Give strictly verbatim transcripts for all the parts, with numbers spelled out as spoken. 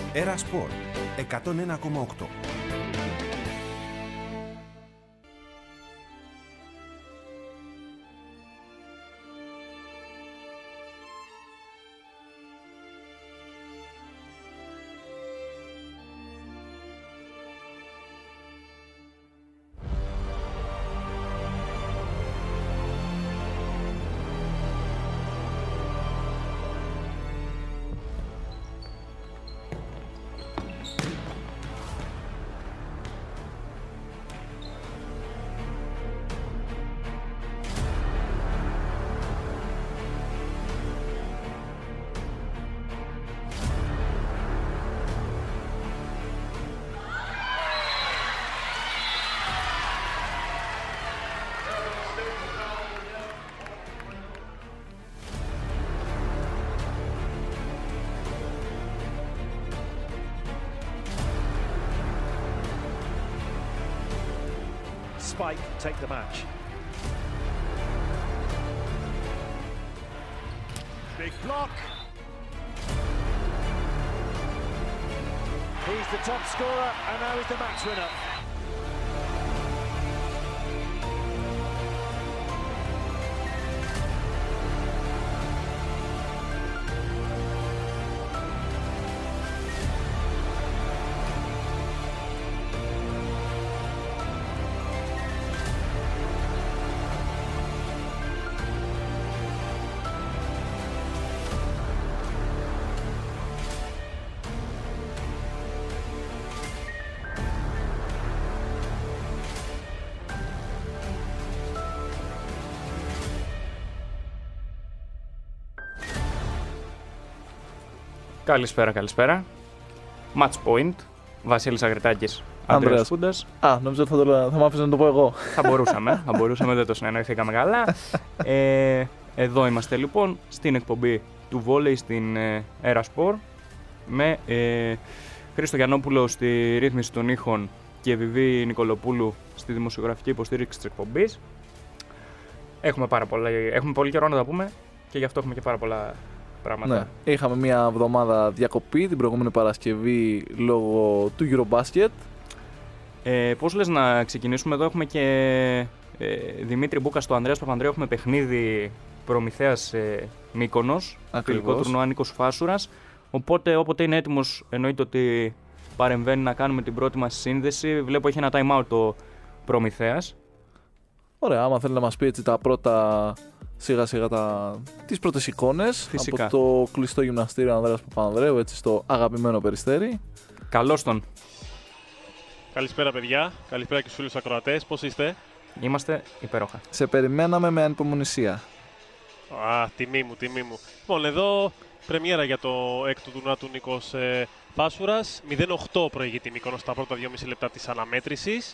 Έρα Σπορ εκατόν ένα κόμμα οκτώ. Spike take the match. Big block. He's the top scorer and now he's the match winner. Καλησπέρα, καλησπέρα. Match point. Βασίλης Αγριτάκης, Ανδρέας Φούντας. Α, νόμιζα ότι θα, το, θα μ' άφησες να το πω εγώ. Θα μπορούσαμε, θα μπορούσαμε, δεν το συνεννοηθήκαμε καλά. Ε, εδώ είμαστε λοιπόν στην εκπομπή του βόλεϊ στην ε, Έρα Σπορ με ε, Χρήστο Γιαννόπουλο στη ρύθμιση των ήχων και Βιβί Νικολοπούλου στη δημοσιογραφική υποστήριξη της εκπομπής. Έχουμε, πάρα πολλά, έχουμε πολύ καιρό να τα πούμε και γι' αυτό έχουμε και πάρα πολλά πράγματα. Ναι. Είχαμε μια εβδομάδα διακοπή την προηγούμενη Παρασκευή λόγω του Eurobasket. Ε, πώς λες να ξεκινήσουμε? Εδώ έχουμε και ε, Δημήτρη Μπούκα στο Ανδρέας Παπανδρέου. Έχουμε παιχνίδι Προμηθέας ε, Μύκονος, φιλικό τουρνουά Νίκος Φάσουρας. Οπότε όποτε είναι έτοιμος εννοείται ότι παρεμβαίνει να κάνουμε την πρώτη μας σύνδεση. Βλέπω έχει ένα time out το Προμηθέας. Ωραία, άμα θέλει να μας πει έτσι τα πρώτα σιγά σιγά τα... τις πρώτες εικόνες. Φυσικά. Από το κλειστό γυμναστήριο Ανδρέας Παπανδρέου, έτσι στο αγαπημένο Περιστέρι. Καλώς τον. Καλησπέρα παιδιά, καλησπέρα και στους φίλους ακροατές, πώς είστε? Είμαστε υπέροχα. Σε περιμέναμε με ανυπομονησία. Α, τιμή μου, τιμή μου. Λοιπόν, εδώ πρεμιέρα για το έκτο τουρνουά του Νίκος ε, Φάσουρας. μηδέν οκτώ προηγείται η Μύκονος στα πρώτα δυόμιση λεπτά της αναμέτρησης.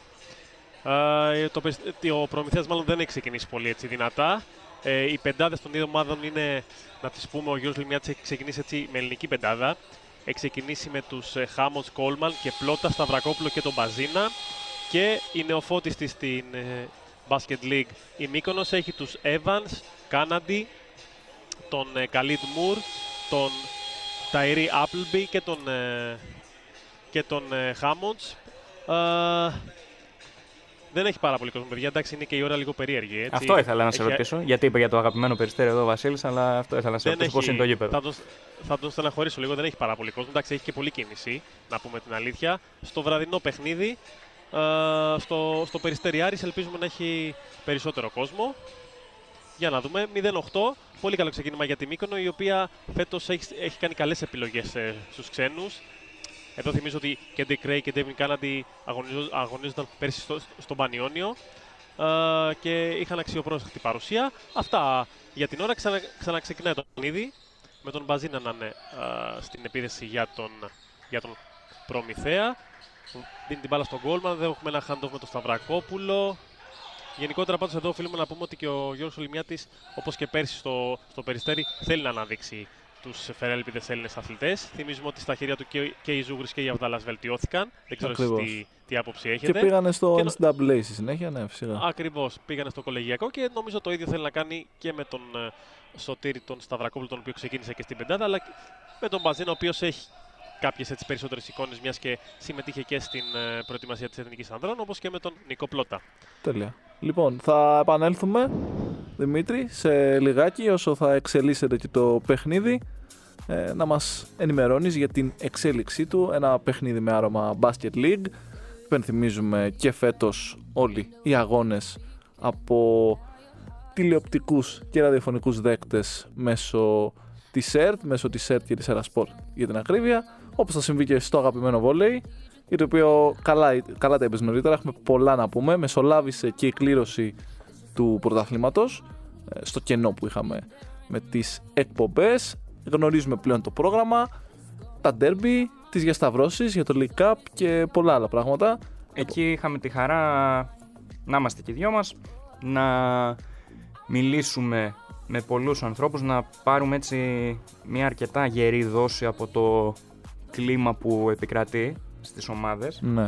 Ε, το, ο Προμηθέας μάλλον δεν έχει ξεκινήσει πολύ έτσι δυνατά. Ε, οι πεντάδες των δύο ομάδων είναι, να τις πούμε, ο Γιώργος Λιμιάτης έχει ξεκινήσει έτσι με ελληνική πεντάδα. Έχει ξεκινήσει με τους ε, Χάμοντς, Κόλμαν και Πλότα, Σταυρακόπουλο και τον Μπαζίνα. Και η νεοφώτης της στην ε, Basket League η Μύκονος έχει τους Evans, Κάναντι, τον ε, Καλίτ Μουρ, τον Ταϊρή Appleby και τον, ε, και τον ε, Χάμοντς. Ε, Δεν έχει πάρα πολύ κόσμο, παιδιά. Εντάξει, είναι και η ώρα λίγο περίεργη. Έτσι. Αυτό ήθελα να σε έχει... ρωτήσω. Γιατί είπα για το αγαπημένο Περιστέρι εδώ ο Βασίλης, αλλά αυτό ήθελα να σε ρωτήσω. Πώς είναι το γήπεδο? Θα τον, θα τον στεναχωρήσω λίγο. Δεν έχει πάρα πολύ κόσμο. Εντάξει, έχει και πολλή κίνηση, να πούμε την αλήθεια. Στο βραδινό παιχνίδι, ε, στο, στο Περιστέρι Άρης, ελπίζουμε να έχει περισσότερο κόσμο. Για να δούμε. μηδέν οκτώ. Πολύ καλό ξεκίνημα για τη Μύκονο, η οποία φέτος έχει, έχει κάνει καλές επιλογές ε, στους ξένους. Εδώ θυμίζω ότι και Ντέικ Ρέι και Ντέβιν Κάναντι αγωνίζονταν πέρσι στο, στον Πανιόνιο ε, και είχαν αξιοπρόσεκτη παρουσία. Αυτά για την ώρα. Ξανα, ξαναξεκινάει το παιχνίδι με τον Μπαζίνα να είναι ε, στην επίδεση για τον, για τον Προμηθέα. Δίνει την μπάλα στον Γκόλμαν. Δεν έχουμε ένα hand-off με τον Σταυρακόπουλο. Γενικότερα πάντως εδώ οφείλουμε να πούμε ότι και ο Γιώργος Λιμιάτης, όπως και πέρσι στο, στο Περιστέρι, θέλει να αναδείξει τους φερέλπιδες Έλληνες αθλητές. Θυμίζουμε ότι στα χέρια του και, και οι Ζούγρης και οι Αβδαλάς βελτιώθηκαν. Δεν ξέρω εσείς τι, τι άποψη έχετε. Και πήγανε στο N C A A στη συνέχεια, ναι, φυσικά. Ακριβώς, πήγανε στο κολεγιακό και νομίζω το ίδιο θέλει να κάνει και με τον uh, Σωτήρη τον Σταυρακόπουλο, τον οποίο ξεκίνησε και στην πεντάδα, αλλά με τον Μπαζίνα, ο οποίος έχει κάποιες έτσι περισσότερες εικόνες, μιας και συμμετείχε και στην ε, προετοιμασία της Εθνικής Ανδρών, όπως και με τον Νίκο Πλότα. Τέλεια. Λοιπόν, θα επανέλθουμε, Δημήτρη, σε λιγάκι όσο θα εξελίσσεται και το παιχνίδι, ε, να μας ενημερώνεις για την εξέλιξή του. Ένα παιχνίδι με άρωμα Basket League. Υπενθυμίζουμε και φέτος όλοι οι αγώνες από τηλεοπτικούς και ραδιοφωνικούς δέκτες μέσω της ΕΡΤ, μέσω της ΕΡΤ και της Erasport για την ακρίβεια, όπως θα συμβεί και στο αγαπημένο βόλεϊ, για το οποίο καλά, καλά τα είπες νωρίτερα, έχουμε πολλά να πούμε. Μεσολάβησε και η κλήρωση του πρωταθλήματος στο κενό που είχαμε με τις εκπομπές. Γνωρίζουμε πλέον το πρόγραμμα, τα ντέρμπι, τις διασταυρώσεις για το League Cup και πολλά άλλα πράγματα. Εκεί είχαμε τη χαρά να είμαστε και οι δυο μας, να μιλήσουμε με πολλούς ανθρώπους, να πάρουμε έτσι μια αρκετά γερή δόση από το κλίμα που επικρατεί στις ομάδες. Ναι.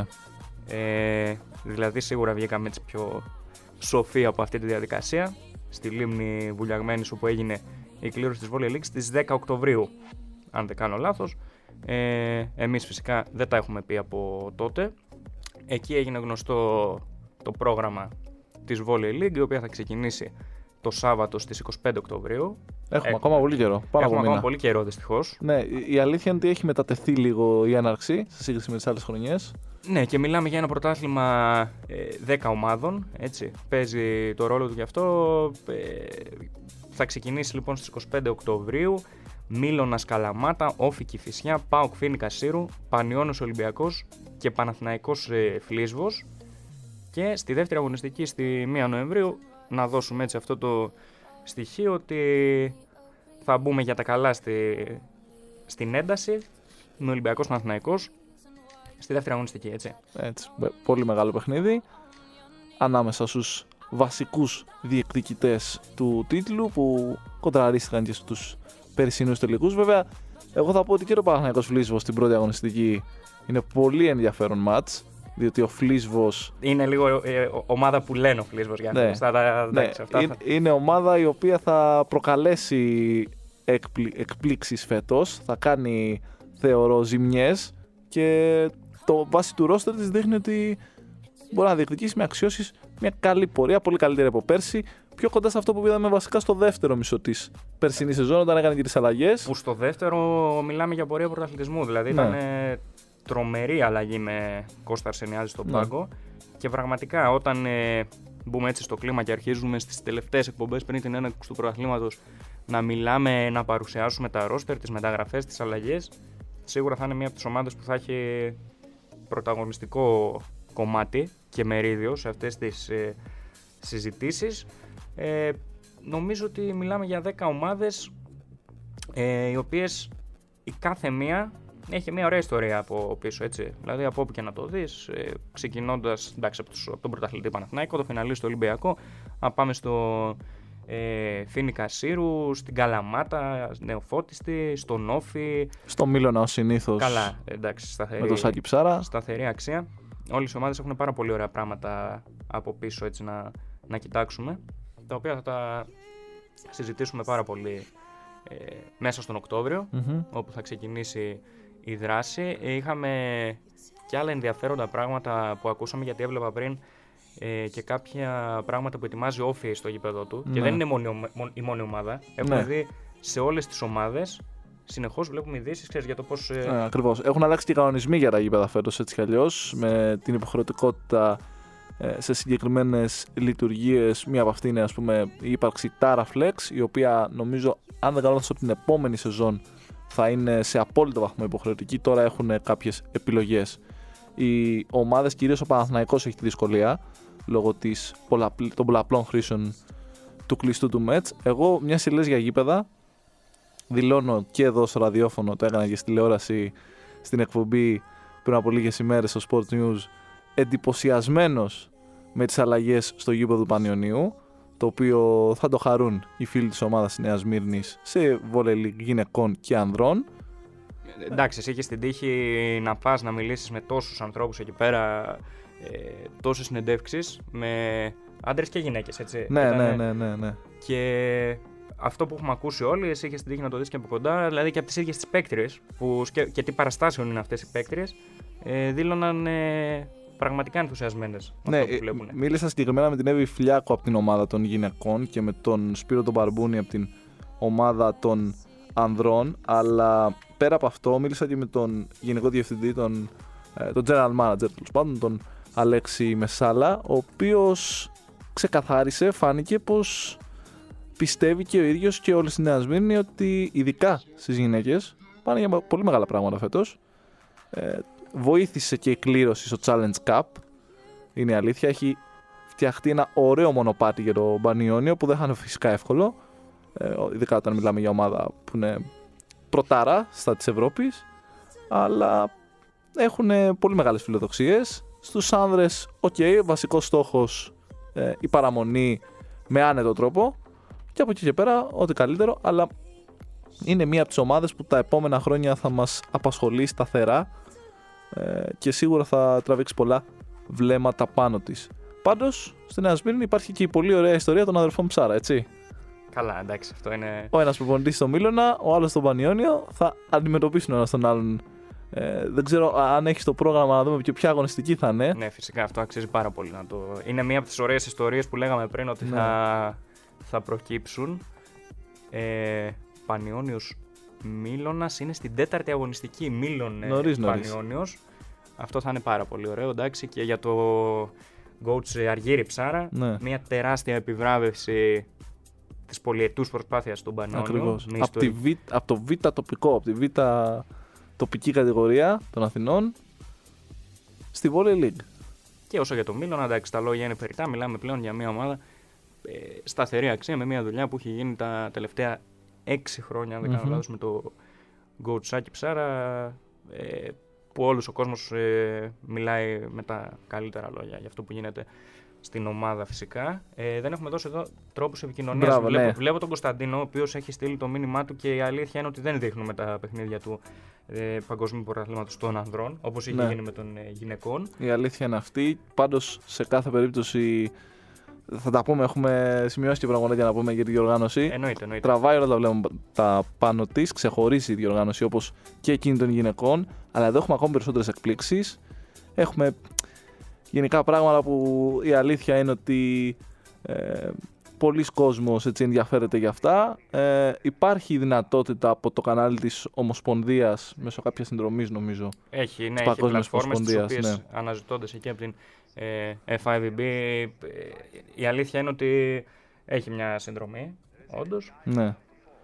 Ε, δηλαδή σίγουρα βγήκαμε έτσι πιο σοφοί από αυτή τη διαδικασία στη Λίμνη Βουλιαγμένης, όπου έγινε η κλήρωση της Volley League στις δέκα Οκτωβρίου, αν δεν κάνω λάθος. Ε, εμείς φυσικά δεν τα έχουμε πει από τότε. Εκεί έγινε γνωστό το πρόγραμμα της Volley League, η οποία θα ξεκινήσει το Σάββατο στις είκοσι πέντε Οκτωβρίου. Έχουμε ακόμα πολύ καιρό. Πάνω Έχουμε από ακόμα πολύ καιρό, δυστυχώς. Ναι, η αλήθεια είναι ότι έχει μετατεθεί λίγο η έναρξη σε σύγκριση με τις άλλες χρονιές. Ναι, και μιλάμε για ένα πρωτάθλημα ε, δέκα ομάδων, έτσι. Παίζει το ρόλο του γι' αυτό. Ε, θα ξεκινήσει λοιπόν στις είκοσι πέντε Οκτωβρίου. Μήλωνας Καλαμάτα, Όφη Κηφισιά, ΠΑΟΚ Φοίνικα Σύρου, Πανιώνιος Ολυμπιακός και Παναθηναϊκός ε, Φλίσβος. Και στη δεύτερη αγωνιστική στη πρώτη Νοεμβρίου, να δώσουμε έτσι αυτό το στοιχείο ότι θα μπούμε για τα καλά στη, στην ένταση με Ολυμπιακός Παναθηναϊκός στη δεύτερη αγωνιστική, έτσι. Έτσι, πολύ μεγάλο παιχνίδι ανάμεσα στους βασικούς διεκδικητές του τίτλου που κοντραρίστηκαν και στους περσινούς τελικούς. Βέβαια, εγώ θα πω ότι και το Παναθηναϊκός Φλίσβος στην πρώτη αγωνιστική είναι πολύ ενδιαφέρον μάτς, διότι ο Φλίσβος είναι λίγο ε, ομάδα που λένε ο Φλίσβος για ναι, αυτά, τα, ναι, αυτά είναι, θα... είναι ομάδα η οποία θα προκαλέσει εκπλή, εκπλήξεις φέτος, θα κάνει θεωρώ ζημιές και το βάση του ρόστερ της δείχνει ότι μπορεί να διεκδικήσει με αξιώσεις μια καλή πορεία, πολύ καλύτερη από πέρσι, πιο κοντά σε αυτό που είδαμε βασικά στο δεύτερο μισό της περσινή σεζόν όταν έκανε και τις αλλαγές. Που στο δεύτερο μιλάμε για πορεία πρωταθλητισμού, δηλαδή ναι. Ήταν ε, τρομερή αλλαγή με Κώστα Αρσενιάδη στον ναι. πάγκο και πραγματικά όταν ε, μπούμε έτσι στο κλίμα και αρχίζουμε στις τελευταίες εκπομπές πριν την έναρξη του πρωταθλήματος να μιλάμε, να παρουσιάσουμε τα ρόστερ, τις μεταγραφές, τις αλλαγές, σίγουρα θα είναι μία από τις ομάδες που θα έχει πρωταγωνιστικό κομμάτι και μερίδιο σε αυτές τις ε, συζητήσεις. Ε, νομίζω ότι μιλάμε για δέκα ομάδες ε, οι οποίες η κάθε μία έχει μια ωραία ιστορία από πίσω, έτσι. Δηλαδή από όπου και να το δεις, ε, ξεκινώντας εντάξει, από, τους, από τον πρωταθλητή Παναθηναϊκό, το φιναλίστ στο Ολυμπιακό, να πάμε στο ε, Φοίνικα Σύρου, στην Καλαμάτα, Νεοφώτιστη, στον Όφη. Στο Μήλωνα ως συνήθως. Καλά, εντάξει, σταθερή, με το Σάκη Ψάρα. Σταθερή αξία. Όλες οι ομάδες έχουν πάρα πολύ ωραία πράγματα από πίσω, έτσι, να, να κοιτάξουμε, τα οποία θα τα συζητήσουμε πάρα πολύ ε, μέσα στον Οκτώβριο, mm-hmm. όπου θα ξεκινήσει η δράση. Ε, είχαμε και άλλα ενδιαφέροντα πράγματα που ακούσαμε, γιατί έβλεπα πριν ε, και κάποια πράγματα που ετοιμάζει ο Όφη στο γήπεδο του, ναι. Και δεν είναι μόνη, η μόνη ομάδα. Έχουμε ναι. δει σε όλες τις ομάδες. Συνεχώς βλέπουμε ειδήσεις, ξέρεις, για το πώς. Ε... Ε, ακριβώς. Έχουν αλλάξει και οι κανονισμοί για τα γήπεδα φέτος, έτσι κι αλλιώς, με την υποχρεωτικότητα ε, σε συγκεκριμένες λειτουργίες. Μία από αυτή είναι, ας πούμε, η ύπαρξη Tara Flex, η οποία νομίζω, αν δεν κάνω λάθος, από την επόμενη σεζόν θα είναι σε απόλυτο βαθμό υποχρεωτική. Τώρα έχουν κάποιες επιλογές. Οι ομάδες, κυρίως ο Παναθηναϊκός, έχει τη δυσκολία λόγω της πολλαπλ... των πολλαπλών χρήσεων του κλειστού του Μέτς. Εγώ, μια σιλές για γήπεδα. Δηλώνω και εδώ στο ραδιόφωνο, το έκανα και στη τηλεόραση στην εκπομπή πριν από λίγες ημέρες στο Sport News, εντυπωσιασμένος με τις αλλαγές στο γήπεδο του Πανιωνίου, το οποίο θα το χαρούν οι φίλοι της ομάδας της Νέας Μύρνης σε βόλεϊ γυναικών και ανδρών. Εντάξει, εσύ έχεις την τύχη να πας να μιλήσεις με τόσους ανθρώπους εκεί πέρα, ε, τόσες συνεντεύξεις με άντρες και γυναίκες, έτσι. Ναι, Ήτανε... ναι, ναι, ναι, ναι. Και αυτό που έχουμε ακούσει όλοι, εσύ είχες την τύχη να το δεις και από κοντά, δηλαδή και από τις ίδιες τις παίκτριες, που, και, και τι παραστάσεων είναι αυτές οι παίκτριες, ε, δήλωναν ε, πραγματικά ενθουσιασμένες με ναι, αυτό που βλέπουν. Μίλησα συγκεκριμένα με την Εύη Φιλιάκου από την ομάδα των γυναικών και με τον Σπύρο τον Μπαρμπούνη από την ομάδα των ανδρών, αλλά πέρα από αυτό μίλησα και με τον γενικό διευθυντή, τον, ε, τον general manager τέλος πάντων, τον Αλέξη Μεσάλα, ο οποίος ξεκαθάρισε, φάνηκε πως πιστεύει και ο ίδιος και όλοι στη Νέα Σμύρνη ότι ειδικά στις γυναίκες πάνε για πολύ μεγάλα πράγματα φέτος. Ε, βοήθησε και η κλήρωση στο Challenge Cup, είναι αλήθεια, έχει φτιαχτεί ένα ωραίο μονοπάτι για το Πανιόνιο που δεν θα είναι φυσικά εύκολο, ε, ειδικά όταν μιλάμε για ομάδα που είναι πρωτάρα στα της Ευρώπης, αλλά έχουν πολύ μεγάλες φιλοδοξίες. Στους άνδρες, οκ, okay, βασικός στόχος ε, η παραμονή με άνετο τρόπο και από εκεί και πέρα ό,τι καλύτερο, αλλά είναι μία από τις ομάδες που τα επόμενα χρόνια θα μας απασχολεί σταθερά ε, και σίγουρα θα τραβήξει πολλά βλέμματα πάνω της. Πάντως, στη Νέα Σμύρνη υπάρχει και η πολύ ωραία ιστορία των αδερφών Ψάρα, έτσι. Καλά, εντάξει, αυτό είναι. Ο ένας προπονητής στο Μίλωνα, ο άλλος στο Πανιόνιο, θα αντιμετωπίσουν ο ένας τον άλλον. Ε, δεν ξέρω αν έχει το πρόγραμμα να δούμε ποια αγωνιστική θα είναι. Ναι, φυσικά αυτό αξίζει πάρα πολύ να το. Είναι μία από τις ωραίες ιστορίες που λέγαμε πριν ότι ναι. θα, θα προκύψουν. Ε, Πανιόνιος Μίλωνας είναι στην τέταρτη αγωνιστική. Μίλων Πανιόνιος. Αυτό θα είναι πάρα πολύ ωραίο. Εντάξει, και για το coach Αργύρη Ψάρα, ναι. Μία τεράστια επιβράβευση της πολυετούς προσπάθειας στον Πανιόνιο. Ακριβώς. Από, τη β, από το Β τοπικό, από τη Β τοπική κατηγορία των Αθηνών στη Volley League. Και όσο για το Μίλωνα, εντάξει, τα λόγια είναι περιττά. Μιλάμε πλέον για μια ομάδα ε, σταθερή αξία, με μια δουλειά που έχει γίνει τα τελευταία έξι χρόνια, αν δεν κάνω mm-hmm. λάθος, με το coach Σάκη Ψάρα, ε, που όλος ο κόσμος ε, μιλάει με τα καλύτερα λόγια για αυτό που γίνεται στην ομάδα φυσικά. Ε, δεν έχουμε δώσει εδώ τρόπους επικοινωνίας. Μπράβο, βλέπω, ναι. βλέπω τον Κωνσταντίνο, ο οποίος έχει στείλει το μήνυμά του και η αλήθεια είναι ότι δεν δείχνουμε τα παιχνίδια του ε, Παγκοσμίου Πρωταθλήματος των ανδρών, όπως είχε ναι. γίνει με των ε, γυναικών. Η αλήθεια είναι αυτή. Πάντως, σε κάθε περίπτωση θα τα πούμε. Έχουμε σημειώσει και πραγματικά να πούμε για τη διοργάνωση. Εννοείται, εννοείται. Τραβάει όλα τα βλέμματα πάνω της, ξεχωρίζει η διοργάνωση όπως και εκείνη των γυναικών. Αλλά εδώ έχουμε ακόμη περισσότερες εκπλήξεις. Έχουμε γενικά πράγματα που η αλήθεια είναι ότι ε, πολλοί κόσμος έτσι ενδιαφέρεται για αυτά. Ε, υπάρχει η δυνατότητα από το κανάλι της Ομοσπονδίας μέσω κάποιας συνδρομής νομίζω. Έχει, ναι, έχει πλατφόρμες τις οποίες ναι. αναζητώντας εκεί από την ε, εφ άι βι μπι. Ε, η αλήθεια είναι ότι έχει μια συνδρομή, όντως. Ναι. Ε,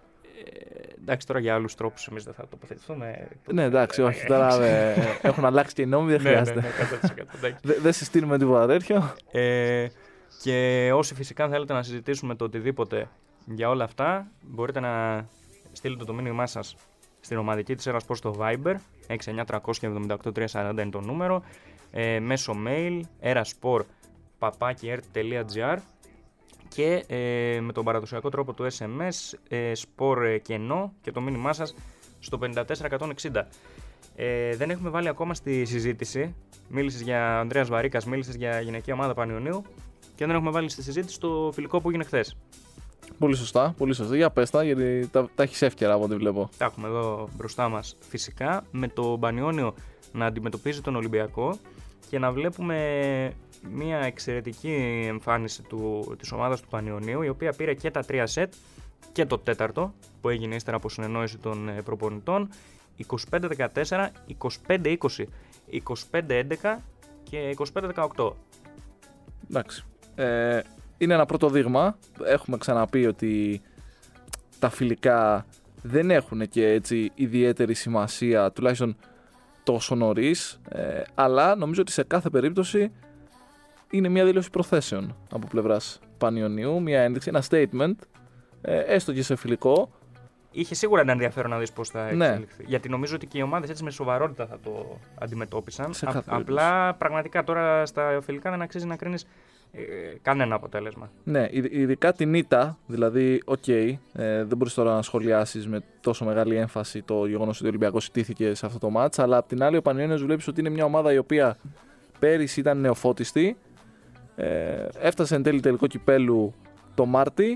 εντάξει, τώρα για άλλους τρόπους εμείς δεν θα τοποθετηθούμε. Ναι, εντάξει, όχι, τώρα ε, έχουν αλλάξει και οι νόμοι, δεν χρειάζεται. Ναι, ναι, ναι, δεν δε συστήνουμε τίποτα τέτοιο. Ε, και όσοι φυσικά θέλετε να συζητήσουμε το οτιδήποτε για όλα αυτά, μπορείτε να στείλετε το μήνυμά σας στην ομαδική της Erasport στο Viber, έξι εννιά τρία επτά οκτώ τρία τέσσερα είναι το νούμερο, ε, μέσω mail erasport παπάκι ερτ τελεία τζι άρ και ε, με τον παραδοσιακό τρόπο του ες εμ ες, ε, sport κενό και το μήνυμά σας στο πενήντα τέσσερα εκατόν εξήντα. Ε, δεν έχουμε βάλει ακόμα στη συζήτηση. Μίλησες για Ανδρέας Βαρίκας, μίλησες για γυναικεία ομάδα Πανιωνίου και δεν έχουμε βάλει στη συζήτηση το φιλικό που έγινε χθες. Πολύ σωστά, πολύ σωστά. Για πες τα, γιατί τα, τα έχεις εύκαιρα από ό,τι βλέπω. Τα έχουμε εδώ μπροστά μας φυσικά, με το Πανιώνιο να αντιμετωπίζει τον Ολυμπιακό και να βλέπουμε μια εξαιρετική εμφάνιση του, της ομάδας του Πανιωνίου, η οποία πήρε και τα τρία σετ και το τέταρτο που έγινε ύστερα από συνεννόηση των προπονητών, είκοσι πέντε δεκατέσσερα, είκοσι πέντε είκοσι, είκοσι πέντε έντεκα και είκοσι πέντε δεκαοκτώ. Εντάξει. Ε, είναι ένα πρώτο δείγμα. Έχουμε ξαναπεί ότι τα φιλικά δεν έχουν και έτσι ιδιαίτερη σημασία, τουλάχιστον τόσο νωρίς, ε, αλλά νομίζω ότι σε κάθε περίπτωση είναι μια δήλωση προθέσεων από πλευράς Πανιωνίου, μια ένδειξη, ένα statement, ε, έστω και σε φιλικό. Είχε σίγουρα ένα ενδιαφέρον να δεις πώς θα εξελιχθεί. Ναι. Γιατί νομίζω ότι και οι ομάδες έτσι με σοβαρότητα θα το αντιμετώπισαν. Α, απλά πραγματικά τώρα στα φιλικά δεν αξίζει να κρίνεις ε, κανένα αποτέλεσμα. Ναι, ειδικά την ήττα, δηλαδή, οκ, okay, ε, δεν μπορείς τώρα να σχολιάσεις με τόσο μεγάλη έμφαση το γεγονός ότι ο Ολυμπιακός ιτήθηκε σε αυτό το μάτς, αλλά απ' την άλλη ο Πανιώνιος βλέπεις ότι είναι μια ομάδα η οποία πέρυσι ήταν νεοφώτιστη, ε, έφτασε εν τέλει τελικό κυπέλου το Μάρτι,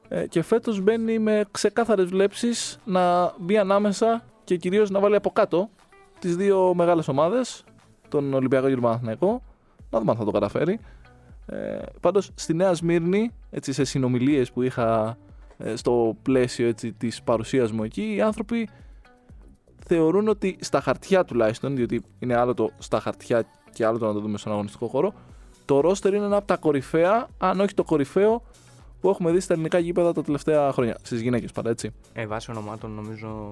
Ε, και φέτος μπαίνει με ξεκάθαρες βλέψεις να μπει ανάμεσα και κυρίως να βάλει από κάτω τις δύο μεγάλες ομάδες, τον Ολυμπιακό και τον Παναθηναϊκό. Να δούμε αν θα το καταφέρει. Ε, πάντως στη Νέα Σμύρνη, έτσι, σε συνομιλίες που είχα ε, στο πλαίσιο, έτσι, της παρουσίας μου εκεί, οι άνθρωποι θεωρούν ότι στα χαρτιά τουλάχιστον, διότι είναι άλλο το στα χαρτιά και άλλο το να το δούμε στον αγωνιστικό χώρο, το ρόστερ είναι ένα από τα κορυφαία, αν όχι το κορυφαίο, που έχουμε δει στα ελληνικά γήπεδα τα τελευταία χρόνια. Στις γυναίκες πάντα, έτσι. Ε, βάσει ονομάτων νομίζω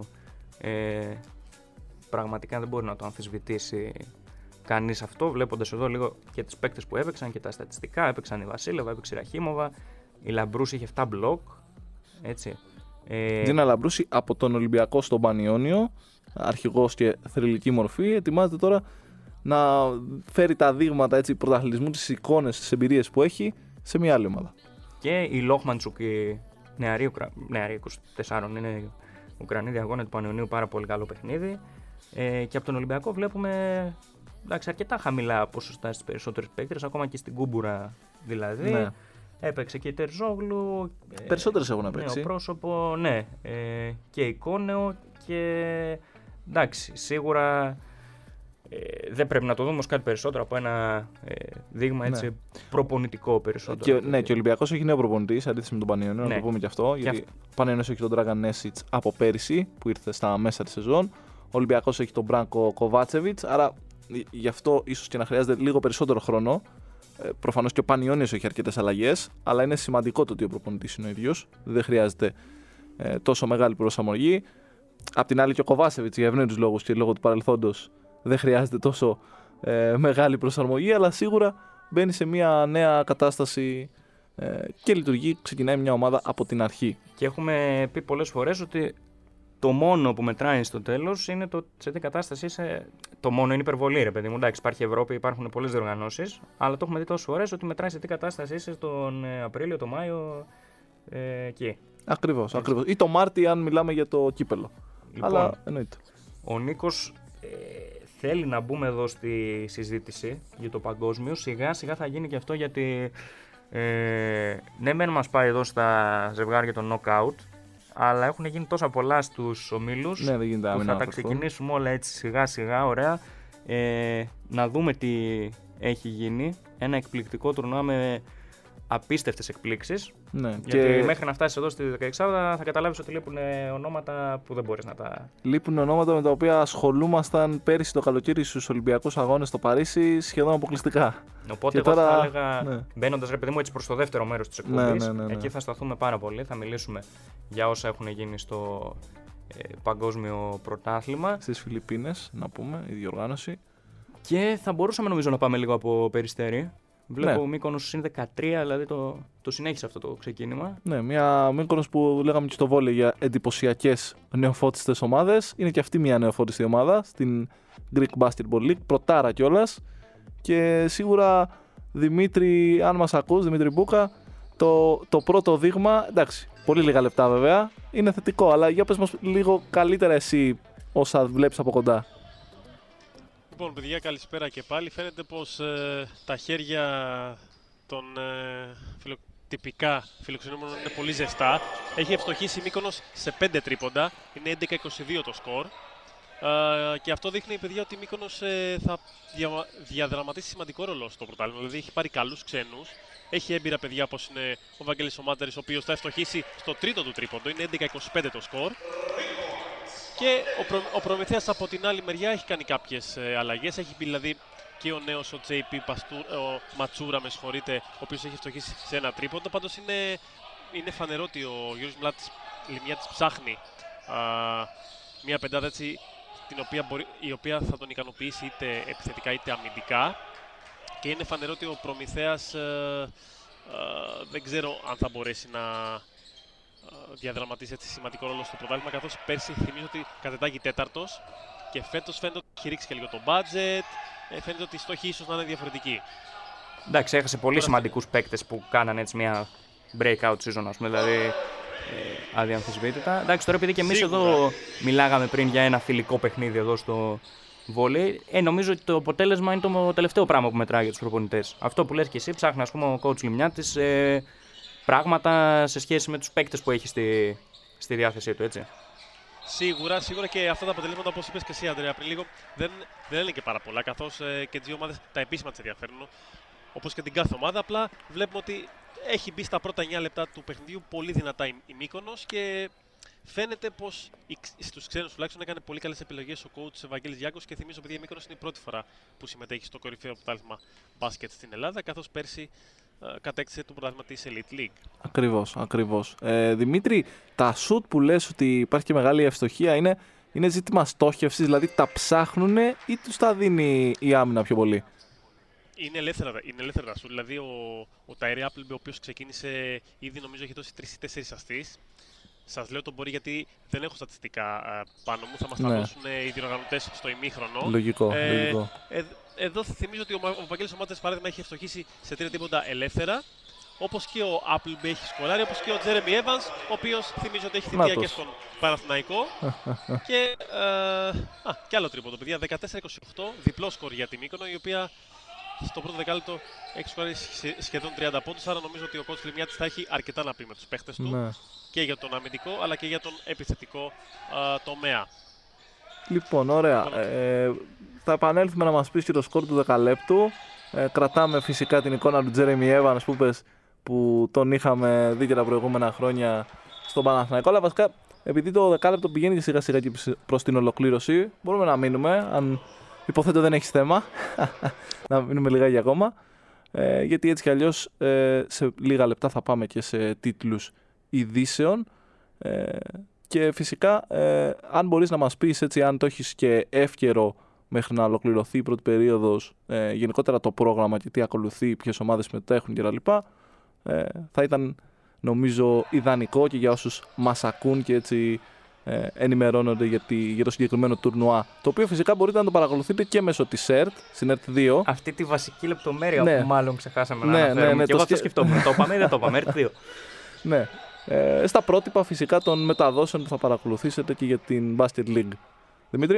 ε, πραγματικά δεν μπορεί να το αμφισβητήσει κανείς αυτό, βλέποντας εδώ λίγο και τις παίκτες που έπαιξαν και τα στατιστικά. Έπαιξαν η Βασίλεβα, έπαιξε η Ραχίμοβα, η Λαμπρούση είχε επτά μπλοκ. Έτσι. Ε... Δίνα Λαμπρούση από τον Ολυμπιακό στον Πανιόνιο, αρχηγός και θρυλική μορφή, ετοιμάζεται τώρα να φέρει τα δείγματα, έτσι, πρωταθλητισμού, τις εικόνες, τις εμπειρίες που έχει σε μια άλλη ομάδα. Και η Λόχμαντσουκ, η νεαρή, Ουκρα... νεαρή είκοσι τεσσάρων, είναι Ουκρανή διαγώνια του Πανιωνίου, πάρα πολύ καλό παιχνίδι. Ε, και από τον Ολυμπιακό βλέπουμε, εντάξει, αρκετά χαμηλά ποσοστά στις περισσότερες παίκτες, ακόμα και στην Κούμπουρα δηλαδή. Ναι. Έπαιξε και η Τερζόγλου. Περισσότερες έχουν παίξει. Νέο πρόσωπο, ναι. Ε, και εικόνεο και εντάξει, σίγουρα ε, δεν πρέπει να το δούμε ως κάτι περισσότερο από ένα ε, δείγμα, έτσι, ναι, προπονητικό περισσότερο. Και, ναι, και ο Ολυμπιακός έχει νέο προπονητή, αντίθεση με τον Πανιωνίο, ναι, να το πούμε και αυτό. Και γιατί αυτό. Ο Πανιωνίος έχει τον Dragan Nesic από πέρυσι, που ήρθε στα μέσα της σεζόν. Ο Ολυμπιακός έχει τον Μπράνκο Κοβάτσεβιτς, άρα γι' αυτό ίσως και να χρειάζεται λίγο περισσότερο χρόνο. Ε, προφανώς και ο Πανιώνιος έχει αρκετές αλλαγές, αλλά είναι σημαντικό το ότι ο προπονητής είναι ο ίδιος. Δεν χρειάζεται ε, τόσο μεγάλη προσαρμογή. Απ' την άλλη, και ο Κοβάσεβιτς, για ευνόητους λόγους και λόγω του παρελθόντος, δεν χρειάζεται τόσο ε, μεγάλη προσαρμογή, αλλά σίγουρα μπαίνει σε μια νέα κατάσταση ε, και λειτουργεί, ξεκινάει μια ομάδα από την αρχή. Και έχουμε πει πολλές φορές ότι το μόνο που μετράει στο τέλος είναι το σε τι κατάσταση είσαι. Το μόνο είναι υπερβολή, ρε παιδί μου. Εντάξει, υπάρχει Ευρώπη, υπάρχουν πολλές διοργανώσεις, αλλά το έχουμε δει τόσες φορές ότι μετράει σε τι κατάσταση είσαι τον Απρίλιο, τον Μάιο, ε, εκεί. Ακριβώς, ακριβώς. Ή το Μάρτι, αν μιλάμε για το κύπελο. Λοιπόν, αλλά εννοείται. Ο Νίκος ε, θέλει να μπούμε εδώ στη συζήτηση για το παγκόσμιο. Σιγά σιγά θα γίνει και αυτό, γιατί ε, ναι, μεν μας πάει εδώ στα ζευγάρια των knockout, αλλά έχουν γίνει τόσα πολλά στους ομίλους, ναι, δεν γίνεται, που θα τα ξεκινήσουμε όλα έτσι σιγά σιγά, ωραία. Ε, να δούμε τι έχει γίνει. Ένα εκπληκτικό τουρνουά με απίστευτες εκπλήξεις. Ναι, γιατί και μέχρι να φτάσεις εδώ στη δεκαεξάδα θα καταλάβεις ότι λείπουν ονόματα που δεν μπορείς να τα... Λείπουν ονόματα με τα οποία ασχολούμασταν πέρυσι το καλοκαίρι στους Ολυμπιακούς Αγώνες στο Παρίσι σχεδόν αποκλειστικά. Οπότε και εγώ τώρα... θα έλεγα, ναι, μπαίνοντας, ρε παιδί μου, έτσι προς το δεύτερο μέρος της εκπομπής, ναι, ναι, ναι, ναι, εκεί θα σταθούμε πάρα πολύ, θα μιλήσουμε για όσα έχουν γίνει στο ε, παγκόσμιο πρωτάθλημα. Στις Φιλιππίνες, να πούμε, η διοργάνωση. Και θα μπορούσαμε νομίζω να πάμε λίγο από Περιστέρι. Βλέπω ναι. Μύκονος είναι δεκατρία, δηλαδή το, το συνέχισε αυτό το ξεκίνημα. Ναι, μια Μύκονος που λέγαμε και στο βόλεϊ για εντυπωσιακές νεοφώτιστες ομάδες. Είναι και αυτή μια νεοφώτιστη ομάδα στην Greek Basketball League, πρωτάρα κιόλας. Και σίγουρα, Δημήτρη, αν μας ακούς, Δημήτρη Μπούκα, το, το πρώτο δείγμα, εντάξει, πολύ λίγα λεπτά βέβαια, είναι θετικό, αλλά για πες μας λίγο καλύτερα εσύ όσα βλέπεις από κοντά. Λοιπόν, παιδιά, καλησπέρα και πάλι. Φαίνεται πως ε, τα χέρια των ε, φιλο... τυπικά φιλοξενούμενων είναι πολύ ζεστά. Έχει ευστοχήσει η Μύκονος σε πέντε τρίποντα, είναι έντεκα είκοσι δύο το σκορ. Ε, και αυτό δείχνει, παιδιά, ότι η Μύκονος ε, θα δια... διαδραματίσει σημαντικό ρόλο στο πρωτάθλημα. Δηλαδή έχει πάρει καλούς ξένους. Έχει έμπειρα παιδιά όπως είναι ο Βαγγέλης Ομάτερης, ο οποίος θα ευστοχήσει στο τρίτο του τρίποντο, είναι έντεκα είκοσι πέντε το σκορ. Και ο, Προ, ο Προμηθέας από την άλλη μεριά έχει κάνει κάποιες ε, αλλαγές. Έχει πει δηλαδή και ο νέος ο τζέι πι Παστού, ο Ματσούρα, με συγχωρείτε, ο οποίος έχει φτωχίσει σε ένα τρίποντο. Πάντως είναι, είναι φανερό ότι ο Γιώργος Μιλάτης Λιμιάτης ψάχνει α, μια πεντάδα έτσι, την οποία μπορεί, η οποία θα τον ικανοποιήσει είτε επιθετικά είτε αμυντικά. Και είναι φανερό ότι ο Προμηθέας ε, ε, δεν ξέρω αν θα μπορέσει να διαδραματίσει έτσι σημαντικό ρόλο στο πρωτάθλημα, καθώς πέρσι θυμίζω ότι κατετάγει τέταρτος και φέτος φαίνεται ότι έχει ρίξει και λίγο το budget, φαίνεται ότι οι στόχοι ίσως να είναι διαφορετικοί. Εντάξει, έχασε πολύ σημαντικούς παίκτες που κάνανε έτσι μια breakout season, ας πούμε, δηλαδή ε, αδιαμφισβήτητα. Εντάξει, τώρα επειδή και εμείς εδώ μιλάγαμε πριν για ένα φιλικό παιχνίδι εδώ στο βόλεϊ, ε, νομίζω ότι το αποτέλεσμα είναι το τελευταίο πράγμα που μετράει για τους προπονητές. Αυτό που λες και εσύ, ψάχνει ας πούμε ο coach Λιμιάτης, ε, πράγματα σε σχέση με τους παίκτες που έχει στη, στη διάθεσή του, έτσι. Σίγουρα, σίγουρα και αυτά τα αποτελέσματα, όπως είπες και εσύ, Αντρέα, πριν λίγο, δεν, δεν είναι και πάρα πολλά, καθώς ε, και δύο ομάδες τα επίσημα τις ενδιαφέρουν, όπως και την κάθε ομάδα. Απλά βλέπουμε ότι έχει μπει στα πρώτα εννιά λεπτά του παιχνιδιού πολύ δυνατά η, η Μύκονος και φαίνεται πως στους ξένους τουλάχιστον έκανε πολύ καλές επιλογές ο coach Ευαγγέλης Γιάκος και θυμίζω, παιδιά, η Μύκονος είναι η πρώτη φορά που συμμετέχει στο κορυφαίο πρωτάθλημα μπάσκετ στην Ελλάδα, καθώς πέρσι ε, κατέκτησε το πρωτάθλημα της Elite League. Ακριβώς, ακριβώς. Ε, Δημήτρη, τα σουτ που λες ότι υπάρχει και μεγάλη ευστοχία είναι, είναι ζήτημα στόχευσης, δηλαδή τα ψάχνουν ή τους τα δίνει η άμυνα πιο πολύ? Είναι ελεύθερα, είναι ελεύθερα τα σουτ. Δηλαδή ο, ο Tyree Appleby, ο οποίος ξεκίνησε ήδη, νομίζω έχει δώσει τρεις ή τέσσερις ασίστ. Σας λέω τον μπορεί γιατί δεν έχω στατιστικά α, πάνω μου, θα μας τα Ναι. δώσουν οι διοργανωτές στο ημίχρονο. Λογικό, Ε, λογικό. Ε, εδώ θυμίζω ότι ο, ο Βαγγέλης ο Μάτσες, παράδειγμα, έχει ευστοχήσει σε τρία τρίποντα ελεύθερα. Όπως και ο Appleby έχει σκοράρει, όπως και ο Jeremy Evans, ο οποίος θυμίζω ότι έχει θητεία Νάτος. και στον Παναθηναϊκό. και, ε, α, και άλλο τρίποντο, παιδιά, δεκατέσσερα είκοσι οκτώ, διπλό σκορ για τη Μύκονο, η οποία στο πρώτο δεκάλεπτο έχει σκοράρει σχεδόν τριάντα πόντους, άρα νομίζω ότι ο coach Λιμιάτης θα έχει αρκετά να πει με τους παίχτες του Ναι. και για τον αμυντικό αλλά και για τον επιθετικό α, τομέα. Λοιπόν, ωραία. Ε, θα επανέλθουμε να μας πεις και το σκορ του δεκαλέπτου. Ε, κρατάμε φυσικά την εικόνα του Jeremy Evans που, πες, που τον είχαμε δει και τα προηγούμενα χρόνια στον Παναθηναϊκό. Αλλά βασικά, επειδή το δεκάλεπτο πηγαίνει και σιγά σιγά και προς την ολοκλήρωση, μπορούμε να μείνουμε. Αν υποθέτω δεν έχεις θέμα, να μείνουμε λιγάκι ακόμα. Ε, γιατί έτσι κι αλλιώς ε, σε λίγα λεπτά θα πάμε και σε τίτλους ειδήσεων. Ε, και φυσικά, ε, αν μπορείς να μας πεις, έτσι, αν το έχεις και εύκαιρο μέχρι να ολοκληρωθεί η πρώτη περίοδος, ε, γενικότερα το πρόγραμμα και τι ακολουθεί, ποιες ομάδες συμμετέχουν κλπ. Ε, θα ήταν, νομίζω, ιδανικό και για όσους μας ακούν και έτσι ε, ενημερώνονται για, τη, για το συγκεκριμένο τουρνουά, το οποίο φυσικά μπορείτε να το παρακολουθείτε και μέσω της ΕΡΤ, στην ΕΡΤ δύο. Αυτή τη βασική λεπτομέρεια Ναι. που μάλλον ξεχάσαμε Ναι, να ναι, αναφέρουμε. ναι, και το εγώ αυτό σκε- σκεφτόμουν. Το είπαμε ή δεν το είπαμε, ΕΡΤ δύο. Ναι. Ε, στα πρότυπα φυσικά των μεταδόσεων που θα παρακολουθήσετε και για την Basket League. Δημήτρη.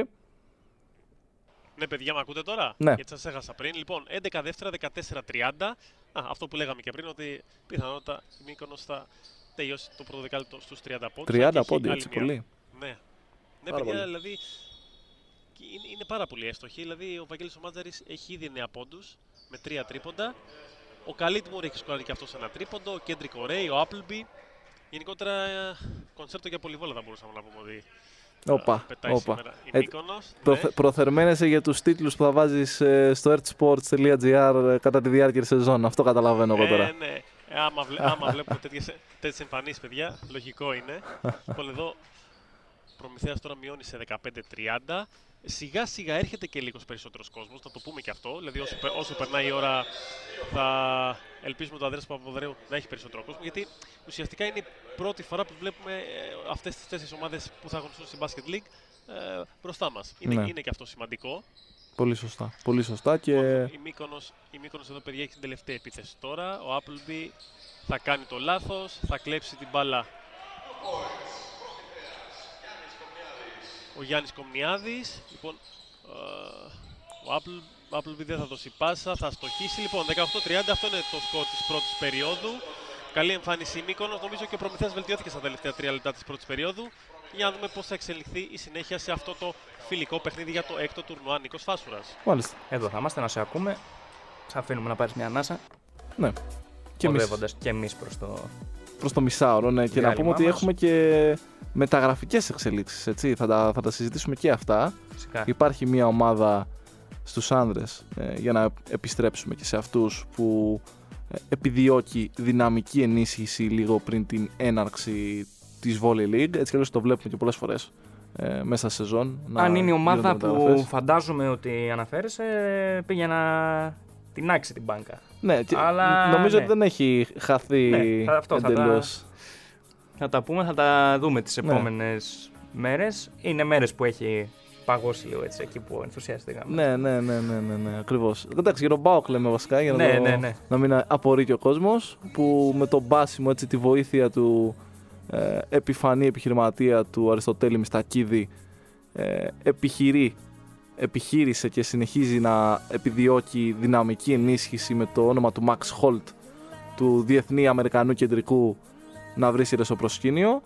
Ναι, παιδιά, με ακούτε τώρα? Ναι. Γιατί σας έχασα πριν. Λοιπόν, έντεκα δεύτερα, δεκατέσσερα τριάντα. Α, αυτό που λέγαμε και πριν, ότι πιθανότατα η Μύκονος θα τελειώσει το πρώτο δεκάλεπτο στους τριάντα πόντους. τριάντα Έχει πόντι, άλλη έτσι μια- πολύ. Ναι. Ναι, Πάρα παιδιά, πολύ. δηλαδή είναι, είναι πάρα πολύ εύστοχη. Δηλαδή ο Βαγγέλης ο Μάτζαρης έχει ήδη εννέα πόντους με τρία τρίποντα. Ο Καλίτμουρ έχει σκοράρει και αυτός ένα τρίποντο. Ο Κέντρικ Ορέι, ο Appleby. Γενικότερα ε, κονσέπτο για πολυβόλα θα μπορούσαμε να πούμε ότι ε, Όπα, πετάει όπα. σήμερα η Ε, Μύκονος. Προθε, Ναι. προθερμαίνεσαι για τους τίτλους που θα βάζεις ε, στο ertsports.gr ε, κατά τη διάρκεια της σεζόν. Αυτό καταλαβαίνω εγώ τώρα. Ε, ναι. Ε, άμα, βλέ, άμα βλέπουμε τέτοιες, τέτοιες εμφανίσεις, παιδιά, λογικό είναι. Λοιπόν, εδώ Προμηθέας τώρα μειώνει σε δεκαπέντε τριάντα. Σιγά σιγά έρχεται και λίγος περισσότερος κόσμος, θα το πούμε και αυτό. Δηλαδή, όσο, πε- όσο περνάει η ώρα, θα ελπίζουμε το Ανδρέας Παπαδρέου να έχει περισσότερο κόσμο. Γιατί ουσιαστικά είναι η πρώτη φορά που βλέπουμε ε, αυτές τις τέσσερις ομάδες που θα αγωνιστούν στην Basket League ε, μπροστά μας. Είναι, Ναι. είναι και αυτό σημαντικό. Πολύ σωστά. Πολύ σωστά και Η Μύκονος, η Μύκονος εδώ, παιδιά, έχει την τελευταία επίθεση τώρα. Ο Appleby θα κάνει το λάθος, θα κλέψει την μπάλα ο Γιάννης Κομνιάδης. Λοιπόν, ε, ο Apple, Appleby δεν θα δώσει πάσα, θα στοχίσει. Λοιπόν, δεκαοκτώ τριάντα, αυτό είναι το σκορ της πρώτης περίοδου. Καλή εμφάνιση η Μύκονος. Νομίζω και ο Προμηθέας βελτιώθηκε στα τελευταία τρία λεπτά της πρώτης περίοδου. Για να δούμε πώς θα εξελιχθεί η συνέχεια σε αυτό το φιλικό παιχνίδι για το έκτο τουρνουά. Νίκος Φάσουρας. μάλιστα. Εδώ θα είμαστε να σε ακούμε. Θα αφήνουμε να πάρεις μια ανάσα. Ναι. Και εμείς Οδεύοντας και εμείς προς το. προς το μισάωρο. Ναι. Και να διάλειμμα πούμε ότι μας. έχουμε και μεταγραφικές εξελίξεις. Έτσι. Θα, τα, θα τα συζητήσουμε και αυτά. Φυσικά. Υπάρχει μια ομάδα στους άνδρες, ε, για να επιστρέψουμε και σε αυτούς, που ε, επιδιώκει δυναμική ενίσχυση λίγο πριν την έναρξη της Volley League. Έτσι κι αλλιώς το βλέπουμε και πολλές φορές ε, μέσα σε σεζόν. να Αν είναι η ομάδα γίνονται που μεταγραφές. φαντάζομαι ότι αναφέρεσαι, πήγε να την άξει την μπάνκα. Ναι, και Αλλά, νομίζω ναι. ότι δεν έχει χαθεί Ναι, θα- αυτό θα τα- εντελώς. Θα τα πούμε, θα τα δούμε τις Ναι. επόμενες μέρες. Είναι μέρες που έχει παγώσει λίγο έτσι εκεί που ενθουσιάστηκαμε. Ναι, ναι, ναι, ναι, ναι, ναι, ακριβώς. Εντάξει, για τον Μπάουκ λέμε βασικά, για να, Ναι, το- ναι, ναι. να μην απορεί και ο κόσμος, που με τον μπάσιμο, έτσι, τη βοήθεια του ε, επιφανή επιχειρηματία του Αριστοτέλη Μιστακίδη, ε, επιχειρεί, επιχείρησε και συνεχίζει να επιδιώκει δυναμική ενίσχυση με το όνομα του Max Holt, του διεθνή Αμερικανού κεντρικού να βρει σειρές στο προσκήνιο.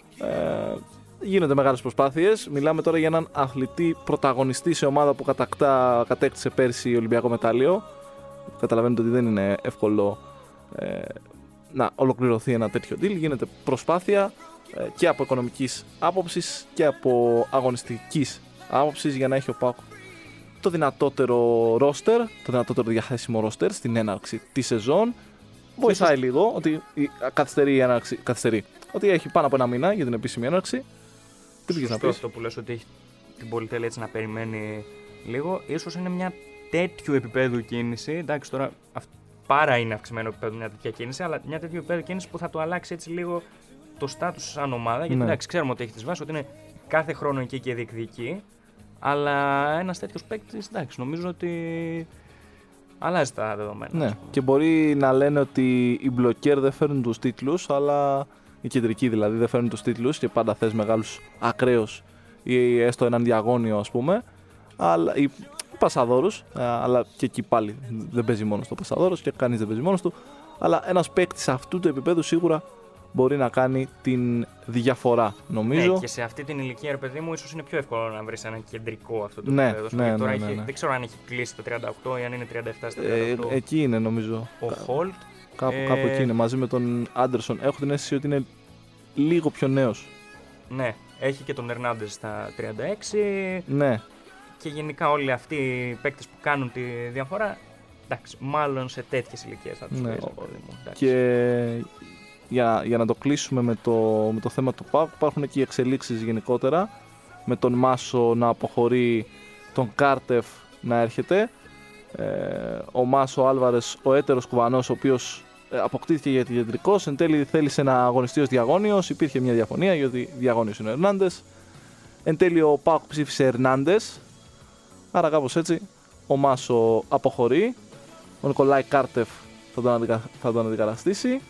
Ε, γίνονται μεγάλες προσπάθειες. Μιλάμε τώρα για έναν αθλητή πρωταγωνιστή σε ομάδα που κατακτά, κατέκτησε πέρσι Ολυμπιακό μετάλλιο. Καταλαβαίνετε ότι δεν είναι εύκολο ε, να ολοκληρωθεί ένα τέτοιο deal. Γίνεται προσπάθεια ε, και από οικονομικής άποψης και από αγωνιστικής άποψης για να έχει ο ΠΑΟΚ το δυνατότερο ρόστερ, το δυνατότερο διαθέσιμο ρόστερ στην έναρξη της σεζόν. Βοηθάει λίγο ότι καθυστερεί η έναρξη, καθυστερεί. Ότι έχει πάνω από ένα μήνα για την επίσημη έναρξη. Τι πήγες να πεις? Αυτό που λες ότι έχει την πολυτέλεια έτσι να περιμένει λίγο. Ίσως είναι μια τέτοιου επίπεδου κίνηση. Εντάξει, τώρα πάρα είναι αυξημένο επίπεδο μια τέτοια κίνηση, αλλά μια τέτοιου επίπεδου κίνηση που θα του αλλάξει έτσι λίγο το στάτους σαν ομάδα. Γιατί ναι. εντάξει, ξέρουμε ότι έχει τις βάσεις, ότι είναι κάθε χρόνο εκεί και διεκδικεί. Αλλά ένας τέτοιος παίκτης, εντάξει, νομίζω ότι αλλάζει τα δεδομένα. Ναι, και μπορεί να λένε ότι οι μπλοκέρ δεν φέρνουν τους τίτλους, αλλά οι κεντρικοί δηλαδή δεν φέρνουν τους τίτλους και πάντα θες μεγάλους ακραίους ή έστω έναν διαγώνιο, ας πούμε. Αλλά οι πασαδόρους, αλλά και εκεί πάλι δεν παίζει μόνος το πασαδόρος και κανείς δεν παίζει μόνος του. Αλλά ένας παίκτης αυτού του επίπεδου σίγουρα μπορεί να κάνει την διαφορά, νομίζω. Ναι, και σε αυτή την ηλικία, ρε παιδί μου, ίσως είναι πιο εύκολο να βρεις ένα κεντρικό αυτό το ναι, επίπεδο. Ναι, ναι, τώρα ναι, ναι, έχει, ναι. δεν ξέρω αν έχει κλείσει το τριάντα οκτώ ή αν είναι τριάντα επτά στα τριάντα οκτώ. Ε, εκεί είναι, νομίζω. Ο Χολτ. Κάπου, ε... κάπου εκεί είναι, μαζί με τον Άντερσον. Έχω την αίσθηση ότι είναι λίγο πιο νέος. Ναι, έχει και τον Ερνάντες στα τριάντα έξι. Ναι. Και γενικά όλοι αυτοί οι παίκτες που κάνουν τη διαφορά, εντάξει, μάλλον σε τέτοιες ηλικίες θα τους ναι. βρεις, παιδί μου. Εντάξει. Και για, για να το κλείσουμε με το, με το θέμα του ΠΑΟΚ, υπάρχουν και οι εξελίξεις γενικότερα, με τον Μάσο να αποχωρεί, τον Κάρτεφ να έρχεται, ε, ο Μάσο Άλβαρες, ο έτερος Κουβανός, ο οποίος ε, αποκτήθηκε για τη κεντρικός, εν τέλει θέλησε να αγωνιστεί ως διαγώνιος, υπήρχε μια διαφωνία γιατί διαγώνιος είναι ο Ερνάντες, εν τέλει ο ΠΑΟΚ ψήφισε Ερνάντες, άρα κάπως έτσι ο Μάσο αποχωρεί, ο Νικολάη Κάρτεφ θα τον, αντικα... θα τον αντικαταστήσει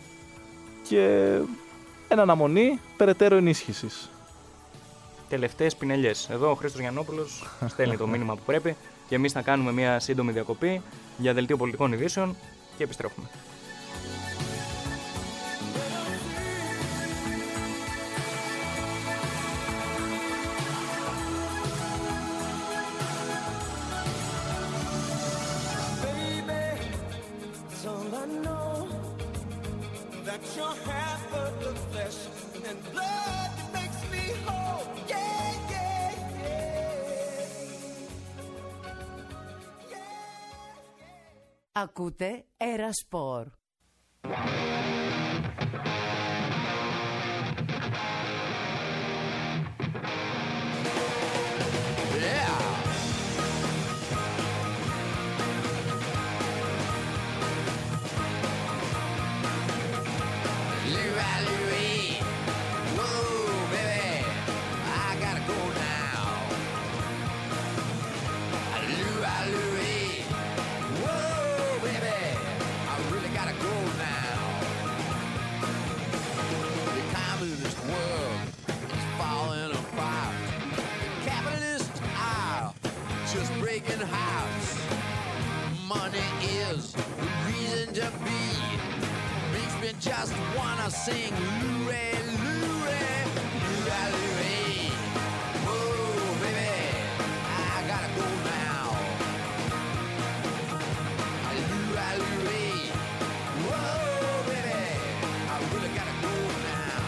και εν αναμονή περαιτέρω ενίσχυσης. Τελευταίες πινελιές. Εδώ ο Χρήστος Γιαννόπουλος στέλνει το μήνυμα που πρέπει και εμείς θα κάνουμε μια σύντομη διακοπή για δελτίο πολιτικών ειδήσεων και επιστρέφουμε. Ακούτε Ερασπορ. Just wanna sing Louie, Louie, Louie, Louie. Whoa, baby, I gotta go now. Louie, Louie. Whoa, baby, I really gotta go now.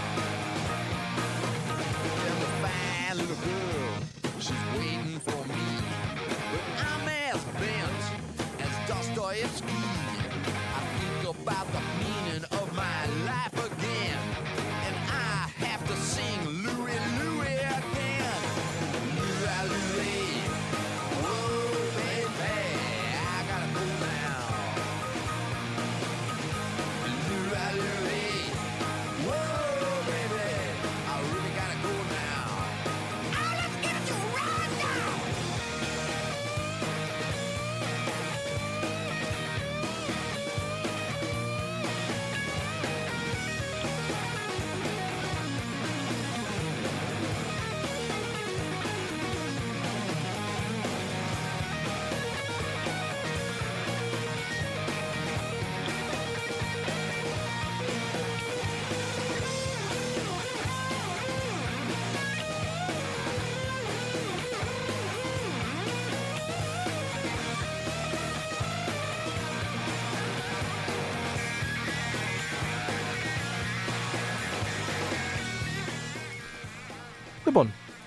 There's a fine little girl, she's waiting for me. But I'm as bent as Dostoevsky. I think about the meaning of my life again, and I have to sing Louie, Louie again. Louie, Louie, whoa, baby, I gotta go now. Louie, Louie, whoa, baby, I really gotta go now. Oh, let's get it to right now.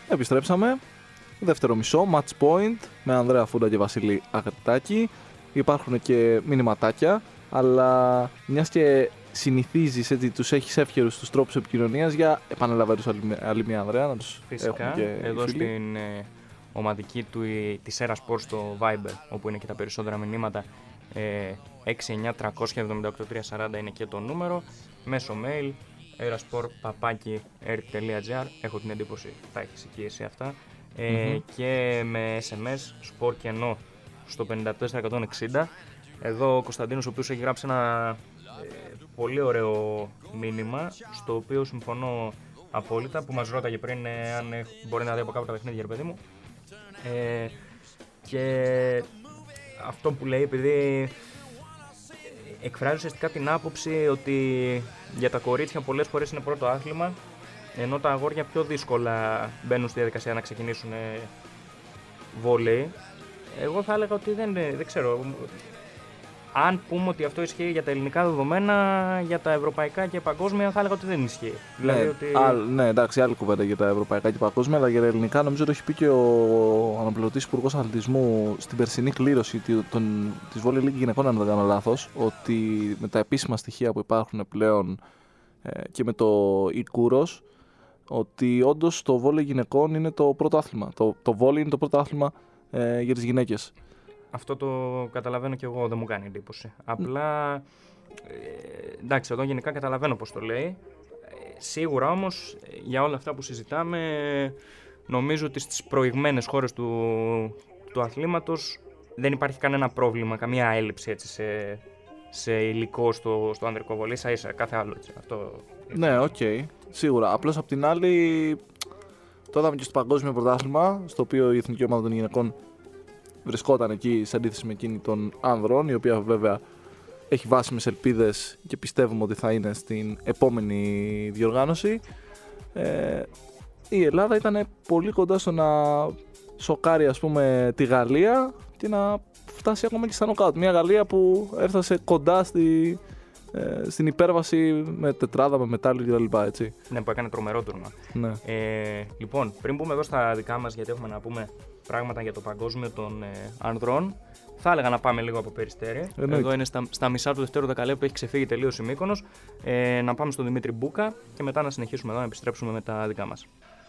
Επιστρέψαμε. Δεύτερο μισό, match point με Ανδρέα Φούντα και Βασίλη Αγριτάκη. Υπάρχουν και μηνυματάκια, αλλά μιας και συνηθίζεις, έτσι, τους έχεις εύκαιρους τους τρόπους επικοινωνίας, για επαναλαβαίνω άλλη μια, Ανδρέα, να τους Φυσικά, και εδώ στην ε, ομαδική του, της Erasport στο Viber, όπου είναι και τα περισσότερα μηνύματα, ε, έξι εννιά τριακόσια εβδομήντα οκτώ τριακόσια σαράντα είναι και το νούμερο, μέσω mail erasport παπάκι erg τελεία gr, έχω την εντύπωση θα έχεις εκεί εσύ αυτά, ε, mm-hmm. και με ες εμ ες sport κενό στο πενήντα τέσσερα εκατόν εξήντα. Εδώ ο Κωνσταντίνος, ο οποίος έχει γράψει ένα ε, πολύ ωραίο μήνυμα, στο οποίο συμφωνώ απόλυτα, που μας ρώταγε πριν ε, αν ε, μπορεί να δει από κάπου τα παιχνίδια, ρε παιδί μου, ε, και αυτό που λέει, επειδή εκφράζει ουσιαστικά την άποψη ότι για τα κορίτσια πολλές φορές είναι πρώτο άθλημα, ενώ τα αγόρια πιο δύσκολα μπαίνουν στη διαδικασία να ξεκινήσουν βόλεϊ. Εγώ θα έλεγα ότι δεν, δεν ξέρω. Αν πούμε ότι αυτό ισχύει για τα ελληνικά δεδομένα, για τα ευρωπαϊκά και παγκόσμια, θα έλεγα ότι δεν ισχύει. Ναι, δηλαδή ότι... α, ναι, εντάξει, άλλη κουβέντα για τα ευρωπαϊκά και παγκόσμια, αλλά για τα ελληνικά νομίζω το έχει πει και ο αναπληρωτής υπουργός αθλητισμού στην περσινή κλήρωση της Volley League γυναικών, αν δεν κάνω λάθος, ότι με τα επίσημα στοιχεία που υπάρχουν πλέον ε, και με το e-Kouros, ότι όντως το βόλεϊ γυναικών είναι το πρώτο άθλημα. Το, το βόλεϊ είναι το πρώτο άθλημα ε, για τις γυναίκες. Αυτό το καταλαβαίνω και εγώ, δεν μου κάνει εντύπωση. Απλά, ε, εντάξει, εδώ γενικά καταλαβαίνω πώς το λέει. Ε, σίγουρα όμως, για όλα αυτά που συζητάμε, νομίζω ότι στις προηγμένες χώρες του, του αθλήματος δεν υπάρχει κανένα πρόβλημα, καμία έλλειψη, έτσι, σε, σε υλικό στο, στο ανδρικό βολή, ίσα ίσα, κάθε άλλο, έτσι. Αυτό, έτσι. Ναι, οκ, okay, σίγουρα. Απλώς απ' την άλλη, το είδαμε και στο παγκόσμιο πρωτάθλημα, στο οποίο η εθνική ομάδα των γυναικών βρισκόταν εκεί σε αντίθεση με εκείνη των άνδρων, η οποία βέβαια έχει βάσιμες ελπίδες και πιστεύουμε ότι θα είναι στην επόμενη διοργάνωση. Ε, η Ελλάδα ήταν πολύ κοντά στο να σοκάρει, ας πούμε, τη Γαλλία και να φτάσει ακόμα και στα νοκάουτ. Μια Γαλλία που έφτασε κοντά στη, ε, στην υπέρβαση με τετράδα, με μετάλλιο κλπ. Έτσι. Ναι, που έκανε τρομερό τουρνουά. Ναι. Ε, λοιπόν, πριν πούμε εδώ στα δικά μας, γιατί έχουμε να πούμε πράγματα για το παγκόσμιο των ε, ανδρών, θα έλεγα να πάμε λίγο από Περιστέρι. Εννοείται. Εδώ είναι στα, στα μισά του δεύτερου δεκαλέπτου, έχει ξεφύγει τελείως η Μύκονος. Ε, να πάμε στον Δημήτρη Μπούκα και μετά να συνεχίσουμε εδώ να επιστρέψουμε με τα δικά μας.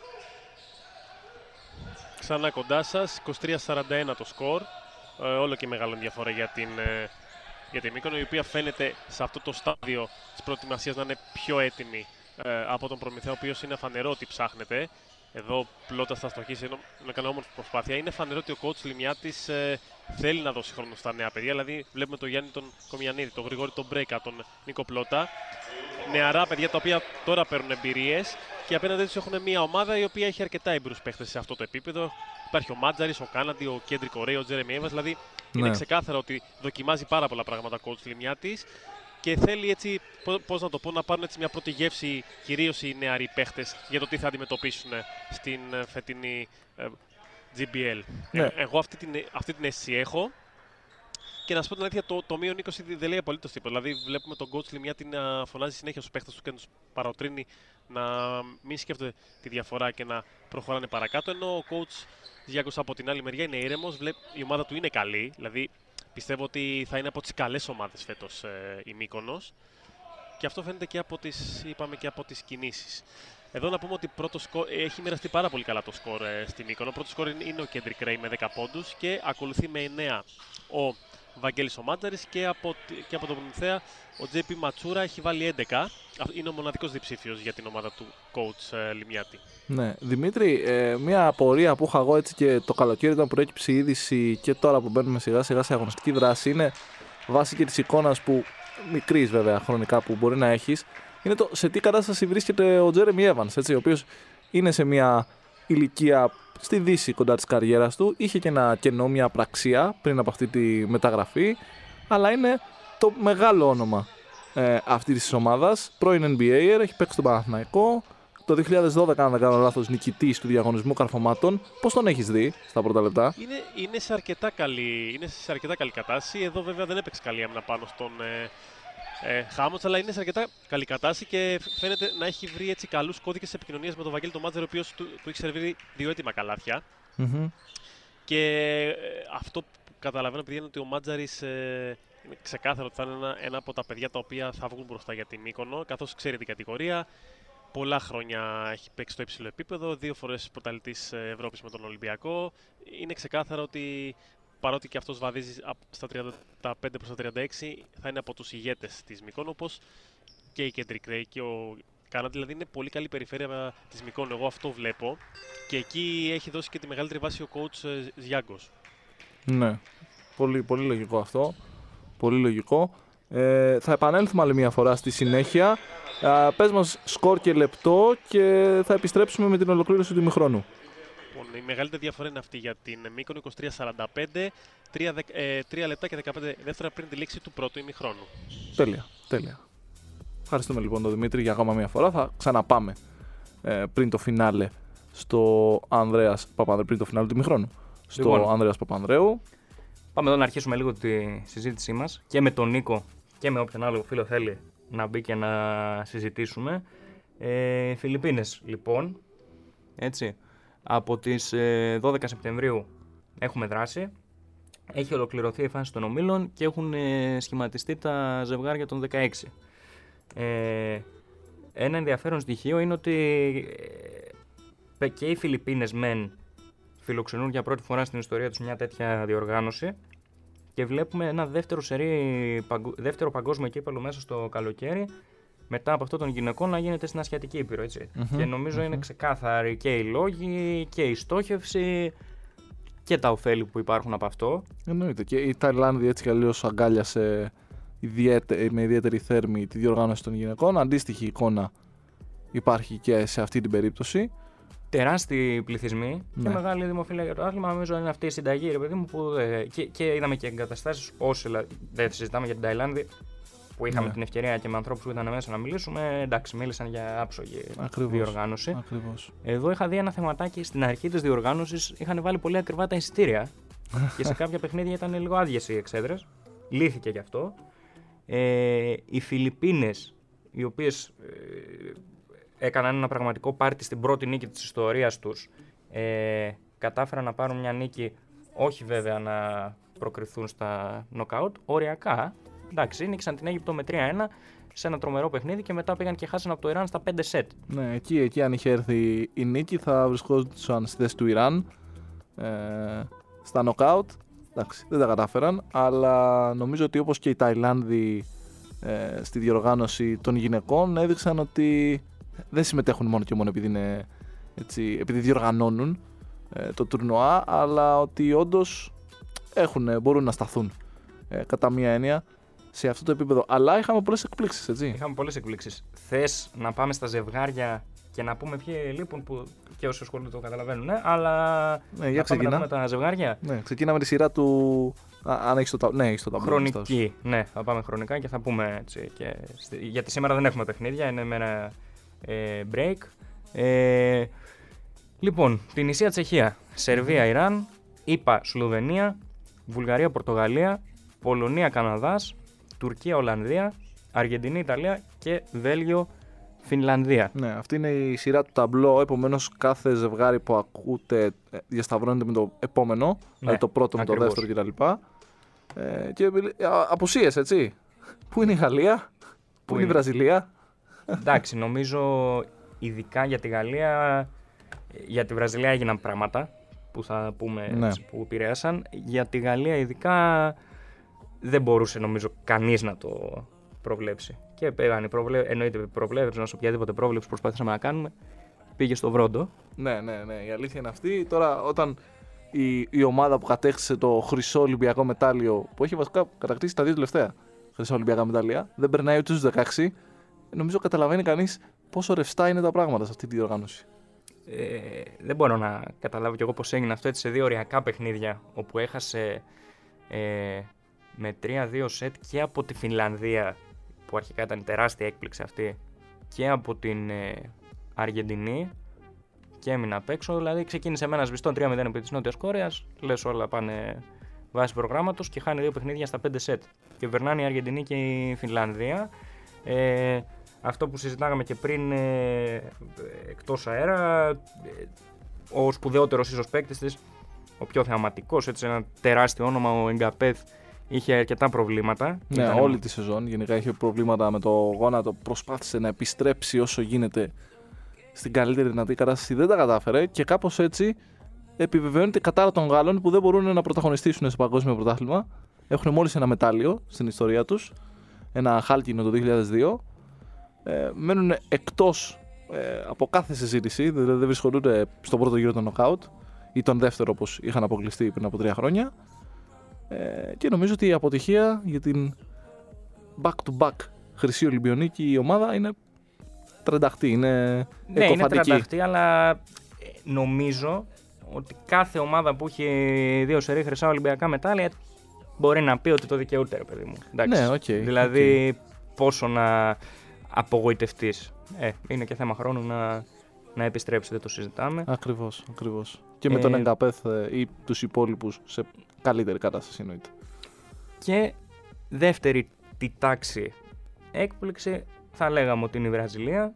Ξανά κοντά σας, είκοσι τρία σαράντα ένα το σκορ. Ε, όλο και μεγάλη διαφορά για την, ε, για την Μύκονο, η οποία φαίνεται σε αυτό το στάδιο της προετοιμασίας να είναι πιο έτοιμη ε, από τον Προμηθέα, ο οποίος είναι φανερό ότι ψάχνεται. Εδώ Πλώτας θα στοχίσει, να κάνει όμορφη προσπάθεια. Είναι φανερό ότι ο coach Λιμιάτης ε, θέλει να δώσει χρόνο στα νέα παιδιά. Δηλαδή, βλέπουμε τον Γιάννη τον Κομιανίδη, τον Γρηγόρη τον Μπρέκα, τον Νίκο Πλώτα. Νεαρά παιδιά τα οποία τώρα παίρνουν εμπειρίες και απέναντι τους έχουν μια ομάδα η οποία έχει αρκετά έμπειρους παίχτες σε αυτό το επίπεδο. Υπάρχει ο Μάτζαρης, ο Κάναντι, ο Κέντρικο Ρέι, ο Τζέρεμι Έβας. Δηλαδή, ναι, είναι ξεκάθαρο ότι δοκιμάζει πάρα πολλά πράγματα ο coach Λιμιάτης. Και θέλει έτσι, πώς να το πω, να πάρουν έτσι μια πρώτη γεύση, κυρίως οι νεαροί παίχτες, για το τι θα αντιμετωπίσουν στην φετινή ε, τζι μπι ελ. Ναι. Ε, εγώ αυτή την, αυτή την αίσθηση έχω. Και να σου πω την αλήθεια, το, το μείον είκοσι δεν λέει απολύτως τίποτα. Δηλαδή, βλέπουμε τον coach Λιμιάτη να φωνάζει συνέχεια στους παίχτες του και να τους παροτρύνει να μην σκέφτονται τη διαφορά και να προχωράνε παρακάτω. Ενώ ο coach Γιάκος από την άλλη μεριά είναι ήρεμος, η ομάδα του είναι καλή. Δηλαδή, πιστεύω ότι θα είναι από τις καλές ομάδες φέτος ε, η Μύκονος και αυτό φαίνεται και από τις, είπαμε, και από τις κινήσεις. Εδώ να πούμε ότι πρώτο σκορ, έχει μοιραστεί πάρα πολύ καλά το σκορ ε, στη Μύκονο. Πρώτο σκορ είναι ο Κέντρικ Ρέι με δέκα πόντους και ακολουθεί με εννέα ο Βαγγέλης ο Μάτζαρης και από, και από τον Προμηθέα ο τζέι πι Ματσούρα έχει βάλει έντεκα. Είναι ο μοναδικός διψήφιος για την ομάδα του coach ε, Λιμιάτη. Ναι, Δημήτρη, ε, μια απορία που είχα εγώ έτσι και το καλοκαίρι όταν προέκυψε η είδηση και τώρα που μπαίνουμε σιγά σιγά σε αγωνιστική δράση είναι βάσει και της εικόνας που μικρής βέβαια χρονικά που μπορεί να έχεις, είναι το σε τι κατάσταση βρίσκεται ο Τζέρεμι Έβανς, έτσι, ο οποίος είναι σε μια ηλικία στη δύση κοντά της καριέρας του, είχε και ένα κενό, μια απραξία πριν από αυτή τη μεταγραφή, αλλά είναι το μεγάλο όνομα ε, αυτή της ομάδας, πρώην N B A, έχει παίξει τον Παναθηναϊκό, το δύο χιλιάδες δώδεκα, αν δεν κάνω λάθος, νικητής του διαγωνισμού καρφωμάτων. Πώς τον έχεις δει στα πρώτα λεπτά? Είναι, είναι, σε αρκετά καλή, είναι σε αρκετά καλή κατάσταση. Εδώ βέβαια δεν έπαιξε καλή άμυνα πάνω στον, ε, ε, χάμος, αλλά είναι σε αρκετά καλή κατάσταση και φαίνεται να έχει βρει έτσι καλούς κώδικες επικοινωνίας με τον Βαγγέλη τον Μάτζερ, ο οποίος του, του έχει σερβίρει δύο έτοιμα καλάθια. Mm-hmm. Και ε, αυτό που καταλαβαίνω επειδή είναι ότι ο Μάτζαρης ε, είναι ξεκάθαρο ότι θα είναι ένα, ένα από τα παιδιά τα οποία θα βγουν μπροστά για την Μύκονο, καθώς ξέρει την κατηγορία. Πολλά χρόνια έχει παίξει στο υψηλό επίπεδο, δύο φορές πρωταθλητής Ευρώπης με τον Ολυμπιακό. Είναι ξεκάθαρο ότι παρότι και αυτός βαδίζει στα τριάντα πέντε προς τα τριάντα έξι, θα είναι από τους ηγέτες της Μυκόνο, όπως και η Κέντρικ Ρέι και ο Κάναντι. Δηλαδή είναι πολύ καλή περιφέρεια της Μυκόνο, εγώ αυτό βλέπω. Και εκεί έχει δώσει και τη μεγαλύτερη βάση ο coach Ζιάγκος. Ναι, πολύ, πολύ λογικό αυτό. Πολύ λογικό. Ε, θα επανέλθουμε άλλη μια φορά στη συνέχεια. Ε, πες μας σκορ και λεπτό και θα επιστρέψουμε με την ολοκλήρωση του ημιχρόνου. Η μεγαλύτερη διαφορά είναι αυτή για την Μύκονο, είκοσι τρία σαράντα πέντε, τρία λεπτά και δεκαπέντε δεύτερα πριν τη λήξη του πρώτου ημιχρόνου. Τέλεια, τέλεια. Ευχαριστούμε λοιπόν τον Δημήτρη για ακόμα μια φορά. Θα ξαναπάμε ε, πριν το φινάλε στο Ανδρέας Παπανδρέου, πριν το φινάλε του ημιχρόνου. Στο Λοιπόν, Ανδρέας Παπανδρέου. Πάμε εδώ να αρχίσουμε λίγο τη συζήτησή μας και με τον Νίκο και με όποιον άλλο φίλο θέλει να μπει και να συζητήσουμε. Ε, Φιλιππίνες λοιπόν, έτσι, από τις ε, δώδεκα Σεπτεμβρίου έχουμε δράση. Έχει ολοκληρωθεί η φάση των ομίλων και έχουν ε, σχηματιστεί τα ζευγάρια των δεκαέξι. Ε, ένα ενδιαφέρον στοιχείο είναι ότι ε, και οι Φιλιππίνες μεν φιλοξενούν για πρώτη φορά στην ιστορία τους μια τέτοια διοργάνωση και βλέπουμε ένα δεύτερο, σερί, δεύτερο παγκόσμιο κύπελλο μέσα στο καλοκαίρι μετά από αυτό των γυναικών να γίνεται στην Ασιατική Ήπειρο, έτσι. Mm-hmm, και νομίζω mm-hmm. είναι ξεκάθαροι και οι λόγοι και η στόχευση και τα ωφέλη που υπάρχουν από αυτό. Εννοείται. Και η Ταϊλάνδη έτσι κι αλλιώς αγκάλιασε ιδιαίτε, με ιδιαίτερη θέρμη τη διοργάνωση των γυναικών. Αντίστοιχη εικόνα υπάρχει και σε αυτή την περίπτωση. Τεράστιοι πληθυσμοί Ναι. και μεγάλη δημοφιλία για το άθλημα. Νομίζω είναι αυτή η συνταγή, ρε παιδί μου, που. Ε, και, και είδαμε και εγκαταστάσεις όσοι. Δεν συζητάμε για την Ταϊλάνδη, που είχαμε Ναι. την ευκαιρία και με ανθρώπους που ήταν μέσα να μιλήσουμε. Εντάξει, μίλησαν για άψογη Ακριβώς. διοργάνωση. Ακριβώς. Εδώ είχα δει ένα θεματάκι στην αρχή της διοργάνωσης. Είχαν βάλει πολύ ακριβά τα εισιτήρια και σε κάποια παιχνίδια ήταν λίγο άδειες οι εξέδρες. Λύθηκε γι' αυτό. Ε, οι Φιλιππίνες, οι οποίες ε, έκαναν ένα πραγματικό πάρτι στην πρώτη νίκη της ιστορίας τους, ε, κατάφεραν να πάρουν μια νίκη, όχι βέβαια να προκριθούν στα νοκάουτ, οριακά. Εντάξει, νίκησαν την Αίγυπτο με τρία ένα σε ένα τρομερό παιχνίδι και μετά πήγαν και χάσαν από το Ιράν στα πέντε σετ. Ναι, εκεί, εκεί αν είχε έρθει η νίκη θα βρισκόντουσαν στη θέση του Ιράν ε, στα νοκάουτ. Εντάξει, δεν τα κατάφεραν, αλλά νομίζω ότι όπως και οι Ταϊλάνδοι ε, στη διοργάνωση των γυναικών έδειξαν ότι δεν συμμετέχουν μόνο και μόνο επειδή, είναι, έτσι, επειδή διοργανώνουν ε, το τουρνουά, αλλά ότι όντως έχουν, μπορούν να σταθούν ε, κατά μία έννοια σε αυτό το επίπεδο. Αλλά είχαμε πολλές εκπλήξεις, έτσι. Είχαμε πολλές εκπλήξεις. Θες να πάμε στα ζευγάρια και να πούμε ποιοι λείπουν, που και όσοι ασχολούνται το καταλαβαίνουν, ναι, αλλά Ναι, για να πάμε ξεκινά. να δούμε τα ζευγάρια. Ναι, ξεκινάμε τη σειρά του. Α, αν έχεις το, τα... ναι, έχεις το ταμπλό. Χρονική, ναι, θα πάμε χρονικά και θα πούμε έτσι. Και... γιατί σήμερα δεν έχουμε παιχνίδια, είναι με ένα ε, break. Ε, λοιπόν, την Ισία Τσεχία, Σερβία Ιράν, ΗΠΑ Σλοβενία, Βουλγαρία Πορτογαλία, Πολωνία Καναδάς, Τουρκία Ολλανδία, Αργεντινή Ιταλία και Βέλγιο Φινλανδία. Ναι, αυτή είναι η σειρά του ταμπλό. Επομένως, κάθε ζευγάρι που ακούτε ε, διασταυρώνεται με το επόμενο. Ναι, δηλαδή το πρώτο ακριβώς. με το δεύτερο κτλ. Ε, και α, απουσίες, έτσι. Πού είναι η Γαλλία, πού είναι η είναι? Βραζιλία. Εντάξει, νομίζω ειδικά για τη Γαλλία, για τη Βραζιλία έγιναν πράγματα που θα πούμε, Ναι. έτσι, που επηρέασαν. Για τη Γαλλία ειδικά δεν μπορούσε νομίζω κανείς να το προβλέψει. Και πήγαν οι προβλέ... εννοείται προβλέψεις, όσο οποιαδήποτε πρόβλεψη προσπαθήσαμε να κάνουμε, πήγε στο βρόντο. Ναι, ναι, ναι. Η αλήθεια είναι αυτή. Τώρα, όταν η, η ομάδα που κατέκτησε το χρυσό Ολυμπιακό μετάλλιο, που έχει βασικά κατακτήσει τα δύο τελευταία χρυσά Ολυμπιακά μετάλλια, δεν περνάει ούτε στους δεκαέξι, νομίζω καταλαβαίνει κανείς πόσο ρευστά είναι τα πράγματα σε αυτή τη διοργάνωση. Ε, δεν μπορώ να καταλάβω κι εγώ πώς έγινε αυτό έτσι σε δύο οριακά παιχνίδια, όπου έχασε ε, με τρία δύο σετ και από τη Φινλανδία, που αρχικά ήταν τεράστια έκπληξη αυτή, και από την ε, Αργεντινή, και έμεινε απ' έξω. Δηλαδή ξεκίνησε με ένα σβηστό τρία μηδέν επί της Νότιας Κορέας, λες όλα πάνε βάσει προγράμματος και χάνει δύο παιχνίδια στα πέντε σετ. Και περνάνε η Αργεντινή και η Φινλανδία. Ε, αυτό που συζητάγαμε και πριν ε, εκτός αέρα, ε, ο σπουδαιότερος ίσως παίκτης της, ο πιο θεαματικός, έτσι, ένα τεράστιο όνομα, ο Εγκαπέθ, είχε αρκετά προβλήματα. Ναι, Ήταν... όλη τη σεζόν γενικά είχε προβλήματα με το γόνατο. Προσπάθησε να επιστρέψει όσο γίνεται στην καλύτερη δυνατή κατάσταση. Δεν τα κατάφερε και κάπως έτσι επιβεβαιώνεται η κατάρα των Γάλλων που δεν μπορούν να πρωταγωνιστήσουν στο παγκόσμιο πρωτάθλημα. Έχουν μόλις ένα μετάλλιο στην ιστορία τους, ένα χάλκινο το δύο χιλιάδες δύο. Ε, μένουν εκτός ε, από κάθε συζήτηση, δηλαδή δεν βρίσκονται στον πρώτο γύρο των νοκάουτ ή τον δεύτερο όπως είχαν αποκλειστεί πριν από τρία χρόνια. Ε, και νομίζω ότι η αποτυχία για την back-to-back χρυσή Ολυμπιονίκη η ομάδα είναι τρενταχτή, είναι ναι, εκοφαντική. Είναι τρενταχτή, αλλά νομίζω ότι κάθε ομάδα που έχει δύο σερί χρυσά Ολυμπιακά μετάλλια μπορεί να πει ότι το δικαιούται, ρε παιδί μου. Εντάξει. Ναι, okay, δηλαδή, okay. πόσο να απογοητευτείς. Ε, είναι και θέμα χρόνου να, να επιστρέψει, δεν το συζητάμε. Ακριβώς, ακριβώς. Και με ε, τον Εγκαπέθ ή τους υπόλοιπους σε καλύτερη κατάσταση εννοείται. Και δεύτερη τη τάξη έκπληξη θα λέγαμε ότι είναι η Βραζιλία,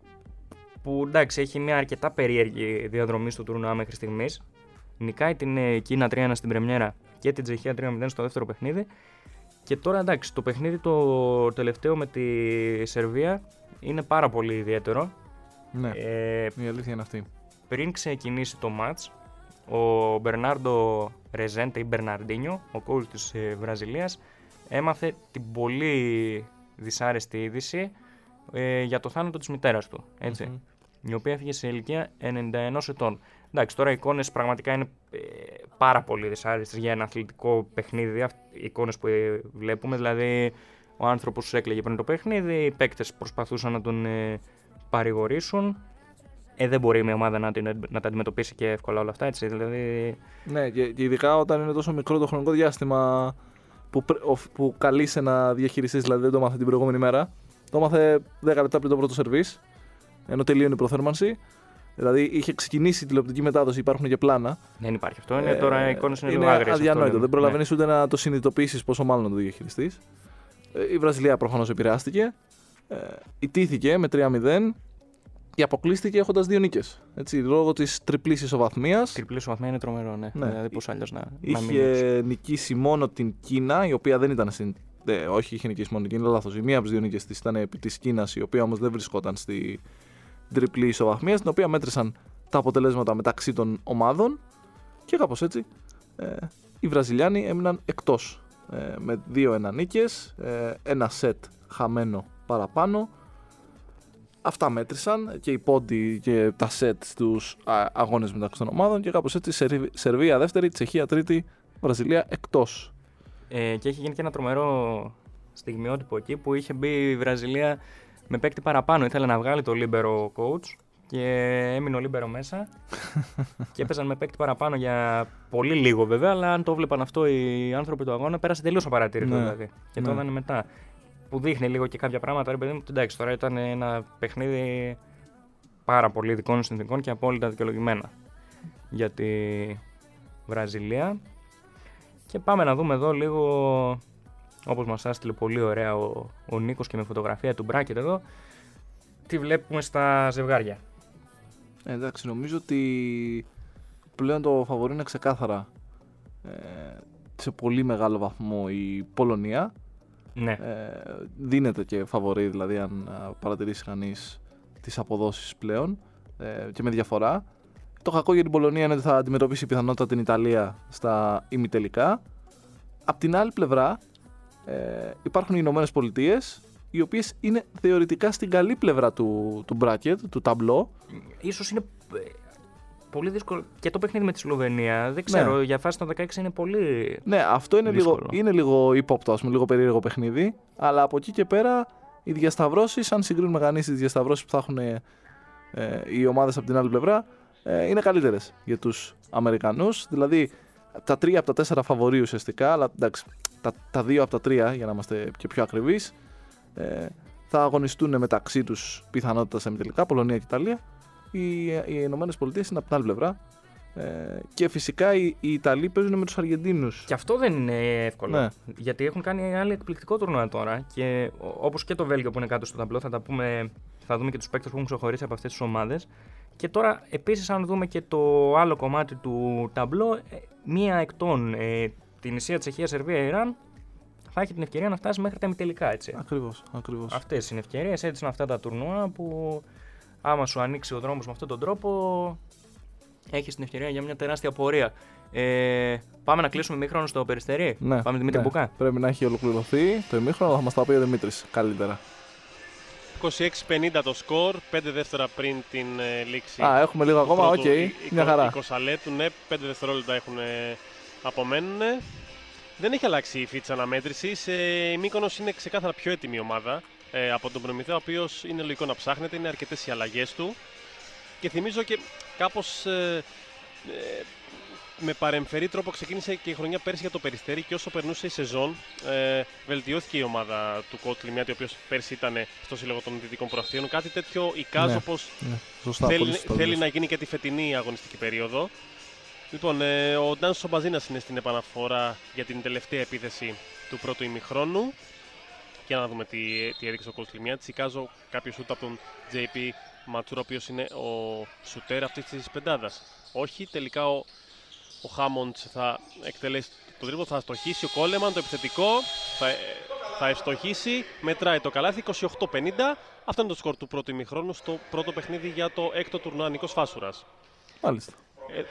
που εντάξει έχει μια αρκετά περίεργη διαδρομή στο τουρνουά μέχρι στιγμής. Νικάει την Κίνα τρία ένα στην πρεμιέρα και την Τσεχία τρία μηδέν στο δεύτερο παιχνίδι. Και τώρα εντάξει, το παιχνίδι το τελευταίο με τη Σερβία είναι πάρα πολύ ιδιαίτερο. Ναι, ε, η αλήθεια είναι αυτή. Πριν ξεκινήσει το μάτς, ο Μπερνάρντο Ρεζέντε ή Μπερναρντίνιο, ο coach της ε, Βραζιλίας, έμαθε την πολύ δυσάρεστη είδηση ε, για το θάνατο της μητέρας του, έτσι, mm-hmm. η οποία έφυγε σε ηλικία ενενήντα ένα ετών. Εντάξει, τώρα οι εικόνες πραγματικά είναι ε, πάρα πολύ δυσάρεστες για ένα αθλητικό παιχνίδι, οι εικόνες που ε, βλέπουμε, δηλαδή ο άνθρωπος έκλαιγε πριν το παιχνίδι, οι παίκτες προσπαθούσαν να τον ε, παρηγορήσουν. Ε, δεν μπορεί μια ομάδα να, να τα αντιμετωπίσει και εύκολα όλα αυτά, έτσι, δηλαδή... Ναι, και, και ειδικά όταν είναι τόσο μικρό το χρονικό διάστημα που, που καλείσαι να διαχειριστείς, δηλαδή δεν το μάθε την προηγούμενη μέρα. Το μάθε δέκα λεπτά πριν το πρώτο σερβίς, ενώ τελείωνε η προθέρμανση. Δηλαδή είχε ξεκινήσει η τηλεοπτική μετάδοση, υπάρχουν και πλάνα. Δεν υπάρχει αυτό, είναι, ε, τώρα οι εικόνες είναι, είναι λίγο άγριες. Αδιανόητο, αυτό, δεν προλαβαίνεις ναι. ούτε να το συνειδητοποιήσεις πόσο μάλλον να το διαχειριστείς. Ε, η Βραζιλία προφανώς επηρεάστηκε, ε, ιτήθηκε με τρία μηδέν. Και αποκλείστηκε έχοντας δύο νίκες. Έτσι, λόγω της τριπλής ισοβαθμίας. Τριπλή ισοβαθμία είναι τρομερό, ναι. ναι. Δηλαδή, πώς αλλιώς να. Είχε να νικήσει μόνο την Κίνα, η οποία δεν ήταν στην. Ε, όχι, είχε νικήσει μόνο την Κίνα, λάθος. Η μία από τις δύο νίκες της ήταν επί της Κίνας, η οποία όμως δεν βρισκόταν στη τριπλή ισοβαθμία, στην οποία μέτρησαν τα αποτελέσματα μεταξύ των ομάδων. Και κάπως έτσι ε, οι Βραζιλιάνοι έμειναν εκτός. Ε, με δύο ένα νίκες, ε, ένα σετ χαμένο παραπάνω. Αυτά μέτρησαν και οι πόντι και τα σετ στους αγώνες μεταξύ των ομάδων και κάπως έτσι Σερβία δεύτερη, Τσεχία τρίτη, Βραζιλία εκτός. Ε, και έχει γίνει και ένα τρομερό στιγμιότυπο εκεί που είχε μπει η Βραζιλία με παίκτη παραπάνω. Ήθελε να βγάλει το λίμπερο coach και έμεινε ο λίμπερο μέσα και έπαιζαν με παίκτη παραπάνω για πολύ λίγο βέβαια, αλλά αν το βλέπαν αυτό οι άνθρωποι του αγώνα πέρασε τελείως απαρατήρητο ναι, δηλαδή. Και ναι. το είδανε μετά. Που δείχνει λίγο και κάποια πράγματα, ρε παιδί μου, εντάξει, τώρα ήταν ένα παιχνίδι πάρα πολύ ειδικών συνθηκών και απόλυτα δικαιολογημένα για τη Βραζιλία. Και πάμε να δούμε εδώ λίγο, όπως μας άστειλε πολύ ωραία ο, ο Νίκος και με φωτογραφία του Μπράκετ εδώ, τι βλέπουμε στα ζευγάρια. Ε, εντάξει, νομίζω ότι πλέον το φαβορί είναι ξεκάθαρα ε, σε πολύ μεγάλο βαθμό η Πολωνία. Ναι. Ε, δίνεται και φαβορί, δηλαδή αν παρατηρήσει κανείς τις αποδόσεις πλέον ε, και με διαφορά. Το κακό για την Πολωνία είναι ότι θα αντιμετωπίσει πιθανότατα την Ιταλία στα ημιτελικά. Απ' την άλλη πλευρά ε, υπάρχουν οι Ηνωμένες Πολιτείες, οι οποίες είναι θεωρητικά στην καλή πλευρά του, του bracket, του ταμπλό. Ίσως είναι πολύ δύσκολο και το παιχνίδι με τη Σλοβενία. Δεν ξέρω, ναι. για φάση των δεκαέξι είναι πολύ. Ναι, αυτό είναι λίγο, είναι λίγο ύποπτο, ας πούμε, λίγο περίεργο παιχνίδι. Αλλά από εκεί και πέρα οι διασταυρώσεις, αν συγκρίνουμε κανείς τις διασταυρώσεις που θα έχουν ε, οι ομάδες από την άλλη πλευρά, ε, είναι καλύτερες για τους Αμερικανούς. Δηλαδή τα τρία από τα τέσσερα φαβορί ουσιαστικά, αλλά εντάξει, τα, τα δύο από τα τρία, για να είμαστε και πιο ακριβείς, ε, θα αγωνιστούν μεταξύ τους πιθανότητα σε τελικά, Πολωνία και Ιταλία. Οι, οι Ηνωμένες Πολιτείες είναι από την άλλη πλευρά Ε, και φυσικά οι, οι Ιταλοί παίζουν με τους Αργεντίνους. Και αυτό δεν είναι εύκολο. Ναι. Γιατί έχουν κάνει άλλη εκπληκτικό τουρνουά τώρα. Και όπως και το Βέλγιο που είναι κάτω στο ταμπλό, θα τα πούμε, θα δούμε και τους παίκτες που έχουν ξεχωρίσει από αυτές τις ομάδες. Και τώρα επίσης, αν δούμε και το άλλο κομμάτι του ταμπλό, μία εκ των ε, την Ισία, Τσεχία, Σερβία, Ιράν, θα έχει την ευκαιρία να φτάσει μέχρι τα ημιτελικά. Έτσι. Ακριβώς, ακριβώς. Αυτές είναι ευκαιρίες, έτσι είναι αυτά τα τουρνουά που άμα σου ανοίξει ο δρόμος με αυτόν τον τρόπο, έχεις την ευκαιρία για μια τεράστια πορεία. Ε, πάμε να κλείσουμε ημίχρονο στο Περιστέρι. Ναι, πάμε Δημήτρη ναι. Μπουκά. Πρέπει να έχει ολοκληρωθεί το ημίχρονο, θα μας τα πει ο Δημήτρης καλύτερα. είκοσι έξι πενήντα το σκορ, πέντε δεύτερα πριν την ε, λήξη. Α, έχουμε λίγο ακόμα, οκ, okay, μια χαρά. είκοσι λεπτού, ναι, πέντε δευτερόλεπτα έχουν ε, απομένουν. Δεν έχει αλλάξει η φύση αναμέτρησης. Ε, η Μύκονος είναι ξεκάθαρα πιο έτοιμη η ομάδα ε, από τον Προμηθέα, ο οποίος είναι λογικό να ψάχνεται, είναι αρκετές οι αλλαγές του. Και θυμίζω και κάπως ε, ε, με παρεμφερή τρόπο ξεκίνησε και η χρονιά πέρσι για το Περιστέρι και όσο περνούσε η σεζόν ε, βελτιώθηκε η ομάδα του Κότ Λιμιάτη, ο οποίος πέρσι ήταν στο Σύλλογο των Δυτικών Προαστίων. Κάτι τέτοιο εικάζω ναι, πως ναι, σωστά, θέλει, θέλει να γίνει και τη φετινή αγωνιστική περίοδο. Λοιπόν, ε, ο Ντάνς Σομπαζίνας είναι στην επαναφορά για την τελευταία επίθεση του πρώτου ημιχρόνου. Και να δούμε τι, τι έδειξε ο Κότ Λιμιάτης. Εικάζω κάποιο σούτ από τον τζέι πι Ματσούρα, ο οποίος είναι ο σουτέρ αυτής της πεντάδας. Όχι, τελικά ο, ο Χάμοντς θα εκτελέσει το τρίποντο, θα αστοχίσει ο Κόλεμαν, το επιθετικό, θα, θα ευστοχίσει, μετράει το καλάθι, είκοσι οκτώ πενήντα. Αυτό είναι το σκορ του πρώτου ημιχρόνου στο πρώτο παιχνίδι για το έκτο τουρνουά Νίκος Φάσουρας. Μάλιστα. Ε,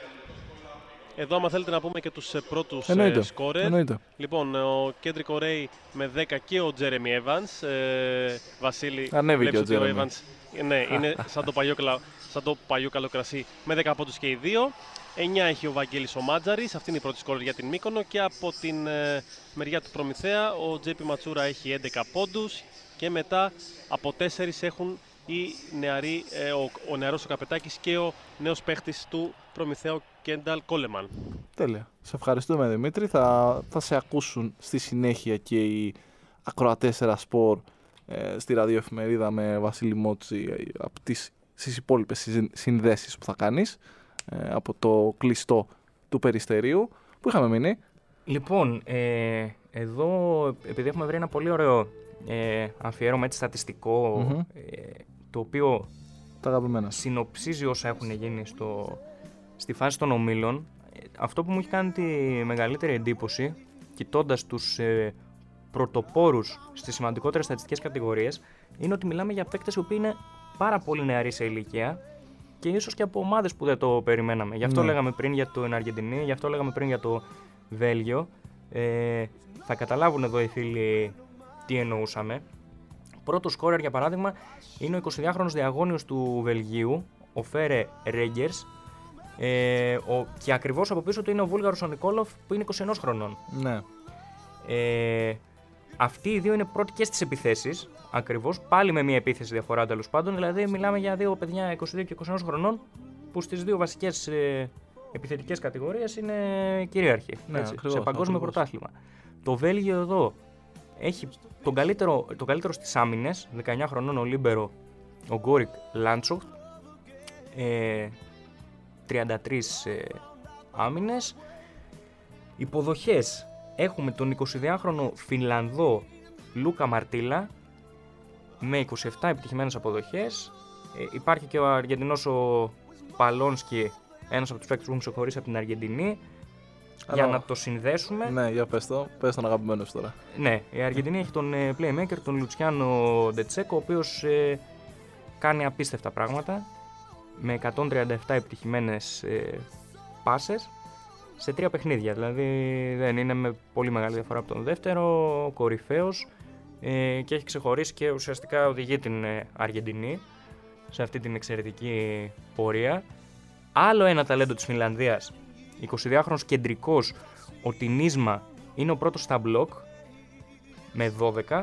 εδώ, άμα θέλετε να πούμε και τους ε, πρώτους Εννοείται. ε, σκόρερ. Εννοείται. Λοιπόν, ο Κέντρικο Ρέι με δέκα και ο Τζέρεμι Εύανς. Ε, Βασίλη, ανέβηκε ο Τζέρεμι. Ναι, είναι σαν το παλιό, σαν το παλιό καλό κρασί με δέκα πόντους και οι δύο. εννιά έχει ο Βαγγέλης ο Μάτζαρης, αυτή είναι η πρώτη σκόρερ για την Μύκονο. Και από την ε, μεριά του Προμηθέα ο τζέι πι Ματσούρα έχει έντεκα πόντους. Και μετά από τέσσερις έχουν οι νεαροί, ε, ο, ο νεαρός ο Καπετάκης και ο νέος παίχτης του Προμηθέα, ο Κένταλ Κόλεμαν. Τέλεια. Σε ευχαριστούμε, Δημήτρη. Θα, θα σε ακούσουν στη συνέχεια και οι ακροατές Ερασπορ ε, στη ραδιοεφημερίδα με Βασίλη Μότση ε, από τις, στις υπόλοιπες συνδέσεις που θα κάνεις ε, από το κλειστό του Περιστερίου. Πού είχαμε μείνει? Λοιπόν, ε, εδώ επειδή έχουμε βρει ένα πολύ ωραίο ε, αφιέρωμα έτσι, στατιστικό, Mm-hmm. ε, το οποίο τα αγαπημένα. συνοψίζει όσα έχουν γίνει στο, στη φάση των ομίλων. Αυτό που μου έχει κάνει τη μεγαλύτερη εντύπωση, κοιτώντας τους ε, πρωτοπόρους στις σημαντικότερες στατιστικές κατηγορίες, είναι ότι μιλάμε για παίκτες οι οποίοι είναι πάρα πολύ νεαροί σε ηλικία και ίσως και από ομάδες που δεν το περιμέναμε. Γι' αυτό ναι. λέγαμε πριν για την Αργεντινή, γι' αυτό λέγαμε πριν για το Βέλγιο. Ε, θα καταλάβουν εδώ οι φίλοι τι εννοούσαμε. Πρώτο σκόρερ, για παράδειγμα, είναι ο εικοσιδυάχρονος διαγώνιος του Βελγίου, ο Φέρε Ρέγκερς, ε, ο, και ακριβώς από πίσω του είναι ο Βούλγαρος ο Νικόλοφ που είναι είκοσι ένα χρονών. Ναι. Ε, αυτοί οι δύο είναι πρώτοι και στις επιθέσεις, ακριβώς, πάλι με μία επίθεση διαφορά τέλος πάντων, δηλαδή μιλάμε για δύο παιδιά είκοσι δύο και είκοσι ένα χρονών που στις δύο βασικές ε, επιθετικές κατηγορίες είναι κυρίαρχοι, Ναι, έτσι, ακριβώς, σε παγκόσμιο ακριβώς. πρωτάθλημα. Το Βέλγιο εδώ έχει τον καλύτερο, τον καλύτερο στις άμυνες, δεκαεννιά χρονών ο Λίμπερο, ο Γκόρικ Λάντσοχτ, ε, τριάντα τρεις ε, άμυνες. Υποδοχές, έχουμε τον εικοσιδυάχρονο Φινλανδό Λούκα Μαρτίλα με είκοσι επτά επιτυχημένες αποδοχές. Ε, υπάρχει και ο Αργεντινός ο Παλόνσκι, ένας από τους παίκτες που έχουν ξεχωρίσει από την Αργεντινή. Για Αλλά... να το συνδέσουμε. Ναι, για πες το. Πες τον αγαπημένο σου τώρα. Ναι, η Αργεντινή έχει τον ε, playmaker, τον Λουτσιάνο Ντετσέκο, ο οποίος ε, κάνει απίστευτα πράγματα με εκατόν τριάντα επτά επιτυχημένες ε, πάσες σε τρία παιχνίδια. Δηλαδή δεν είναι με πολύ μεγάλη διαφορά από τον δεύτερο, κορυφαίος ε, και έχει ξεχωρίσει και ουσιαστικά οδηγεί την ε, Αργεντινή σε αυτή την εξαιρετική πορεία. Άλλο ένα ταλέντο της Φινλανδίας, εικοσιδυάχρονος κεντρικός, ο Τινίσμα, είναι ο πρώτος στα μπλοκ με δώδεκα.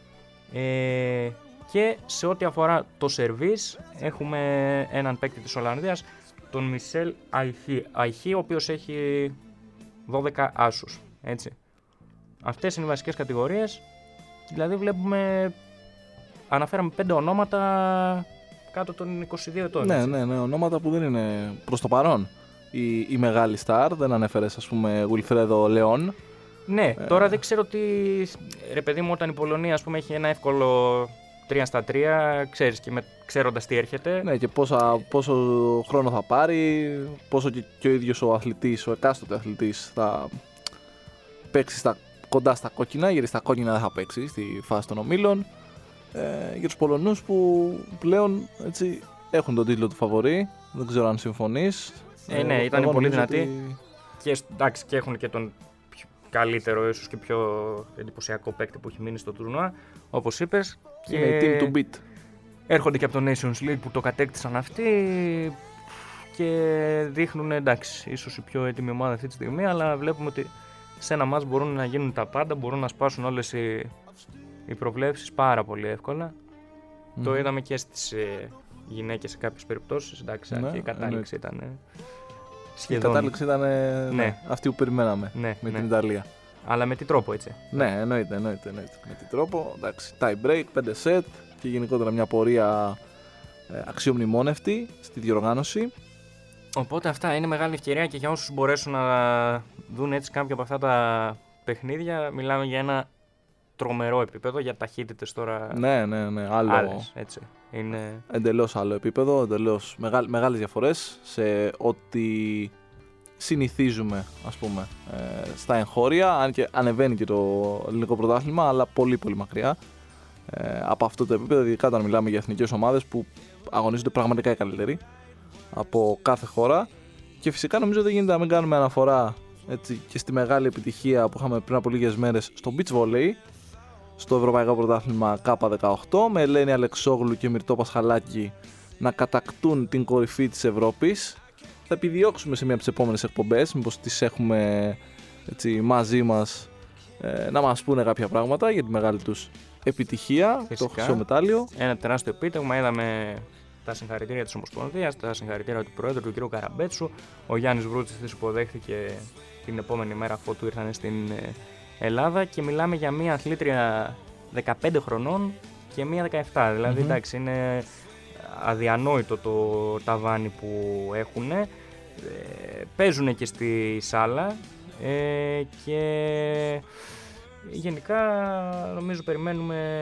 Ε, και σε ό,τι αφορά το σερβίς έχουμε έναν παίκτη της Ολλανδίας, τον Μισελ Αϊχή, ο οποίος έχει δώδεκα άσους. Έτσι. Αυτές είναι οι βασικές κατηγορίες. Δηλαδή βλέπουμε, αναφέραμε πέντε ονόματα κάτω των είκοσι δύο ετών. Ναι, ναι, ναι, ονόματα που δεν είναι προς το παρόν η, η μεγάλη στάρ. Δεν ανέφερες, ας πούμε, Γουιλφρέδο Λεόν. Ναι, Ε, τώρα δεν ξέρω τι. Ρε παιδί μου, όταν η Πολωνία, ας πούμε, έχει ένα εύκολο τρία στα τρία, ξέρεις, και με, ξέροντας τι έρχεται. Ναι, και πόσα, πόσο χρόνο θα πάρει, πόσο και, και ο ίδιος ο αθλητής, ο εκάστοτε αθλητής θα παίξει στα, κοντά στα κόκκινα, γιατί στα κόκκινα δεν θα παίξει στη φάση των ομίλων. Ε, για τους Πολωνούς που πλέον έτσι, έχουν τον τίτλο του φαβορί, δεν ξέρω αν συμφωνείς. Ε, ναι, ήταν εγώ πολύ νομίζω δυνατοί. ότι- Και, εντάξει, και έχουν και τον πιο καλύτερο, ίσως και πιο εντυπωσιακό παίκτη που έχει μείνει στο τουρνουά, όπως είπες. Είναι η team to beat. Έρχονται και από το Nations League που το κατέκτησαν αυτοί και δείχνουν, εντάξει, ίσως η πιο έτοιμη ομάδα αυτή τη στιγμή, αλλά βλέπουμε ότι σε ένα μάτς μπορούν να γίνουν τα πάντα, μπορούν να σπάσουν όλες οι, οι προβλέψεις πάρα πολύ εύκολα. Mm. Το είδαμε και στις ε, γυναίκες σε κάποιες περιπτώσεις, εντάξει, Ναι, και η κατάληξη ήταν ε, Η σχεδόν. κατάληξη ήταν ε, Ναι. ναι, αυτή που περιμέναμε Ναι, με ναι. την Ιταλία. Αλλά με τι τρόπο, έτσι. Ναι, εννοείται, εννοείται, εννοείται. Με τι τρόπο, εντάξει, tie break, πέντε σετ και γενικότερα μια πορεία ε, αξιομνημόνευτη στη διοργάνωση. Οπότε αυτά είναι μεγάλη ευκαιρία και για όσους μπορέσουν να δουν έτσι κάποια από αυτά τα παιχνίδια, μιλάμε για ένα τρομερό επίπεδο, για ταχύτητες τώρα Ναι, ναι, ναι, άλλο, άλλες, έτσι. Είναι... εντελώς άλλο επίπεδο, εντελώς μεγάλ, μεγάλες διαφορές σε ό,τι συνηθίζουμε, ας πούμε, ε, στα εγχώρια, αν και ανεβαίνει και το ελληνικό πρωτάθλημα, αλλά πολύ πολύ μακριά ε, από αυτό το επίπεδο, ειδικά όταν μιλάμε για εθνικές ομάδες που αγωνίζονται πραγματικά οι καλύτεροι από κάθε χώρα. Και φυσικά νομίζω δεν γίνεται να μην κάνουμε αναφορά, έτσι, και στη μεγάλη επιτυχία που είχαμε πριν από λίγες μέρες στο beach volley, στο Ευρωπαϊκό Πρωτάθλημα Κάπα δεκαοκτώ, με Ελένη Αλεξόγλου και Μυρτώ Πασχαλάκη να κατακτούν την κορυφή της Ευρώπης. Θα επιδιώξουμε σε μία από τις επόμενες εκπομπές, μήπως τις έχουμε, έτσι, μαζί μας, ε, να μας πούνε κάποια πράγματα για τη μεγάλη τους επιτυχία, Φυσικά. το χρυσό μετάλλιο. Ένα τεράστιο επίτευγμα. Είδαμε τα συγχαρητήρια της Ομοσπονδίας, τα συγχαρητήρια του Προέδρου, του κ. Καραμπέτσου. Ο Γιάννης Βρούτσης της υποδέχθηκε την επόμενη μέρα αφού του ήρθαν στην ε, Ελλάδα και μιλάμε για μία αθλήτρια δεκαπέντε χρονών και μία δεκαεπτά. Δηλαδή, Mm-hmm. εντάξει, είναι αδιανόητο το ταβάνι που έχουν. Ε, παίζουν και στη σάλα ε, και γενικά νομίζω περιμένουμε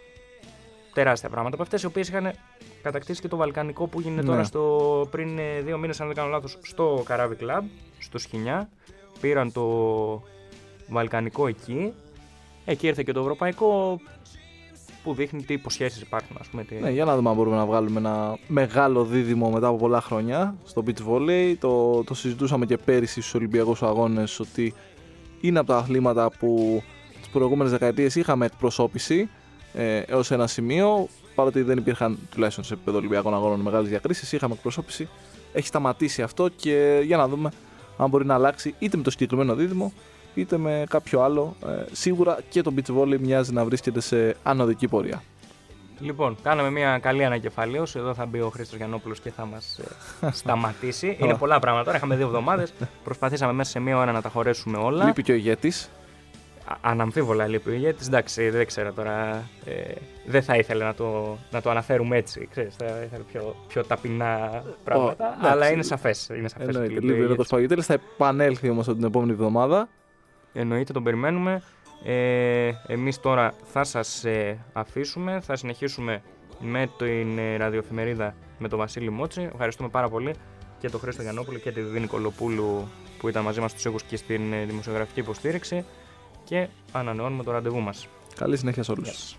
τεράστια πράγματα από αυτές οι οποίες είχαν κατακτήσει και το Βαλκανικό που γίνεται Ναι. τώρα στο, πριν ε, δύο μήνες, αν δεν κάνω λάθος, στο Καράβι Κλαμπ, στο Σχοινιά. Πήραν το Βαλκανικό εκεί. Εκεί ήρθε και το Ευρωπαϊκό που δείχνει τι υποσχέσεις υπάρχουν, ας πούμε. Τι... Ναι, για να δούμε αν μπορούμε να βγάλουμε ένα μεγάλο δίδυμο μετά από πολλά χρόνια στο beach volley. Το, το συζητούσαμε και πέρυσι στους Ολυμπιακούς Αγώνες ότι είναι από τα αθλήματα που τις προηγούμενες δεκαετίες είχαμε εκπροσώπηση ε, έως ένα σημείο. Παρότι δεν υπήρχαν, τουλάχιστον σε επίπεδο Ολυμπιακών Αγώνων, μεγάλες διακρίσεις, είχαμε εκπροσώπηση. Έχει σταματήσει αυτό και για να δούμε αν μπορεί να αλλάξει είτε με το συγκεκριμένο δίδυμο είτε με κάποιο άλλο. Ε, σίγουρα και το beach volley μοιάζει να βρίσκεται σε ανωδική πορεία. Λοιπόν, κάναμε μια καλή ανακεφαλαίωση. Εδώ θα μπει ο Χρήστος Γιαννόπουλος και θα μας ε, σταματήσει. Είναι πολλά πράγματα τώρα. Είχαμε δύο εβδομάδες. Προσπαθήσαμε μέσα σε μία ώρα να τα χωρέσουμε όλα. Λείπει και ο ηγέτης. Α- Αναμφίβολα λείπει ο ηγέτης. Εντάξει, δεν ξέρω τώρα. Ε, δεν θα ήθελε να το, να το αναφέρουμε έτσι. Ξέρεις, θα ήθελε πιο, πιο ταπεινά πράγματα. εντάξει. αλλά είναι σαφές. Είναι σαφές ότι Εννοείται. λείπει ο Λείπει ο ηγέτης. Παγιτέλης. Θα επανέλθει όμως την επόμενη εβδομάδα. Εννοείται, τον περιμένουμε. Ε, εμείς τώρα θα σας ε, αφήσουμε. Θα συνεχίσουμε με την ε, ραδιοεφημερίδα με τον Βασίλη Μότση. Ευχαριστούμε πάρα πολύ και τον Χρήστο Γιαννόπουλο και τη Δίνη Κολοπούλου που ήταν μαζί μας στους ήχους και στην ε, δημοσιογραφική υποστήριξη. Και ανανεώνουμε το ραντεβού μας. Καλή συνέχεια σε όλους. Γεια σας.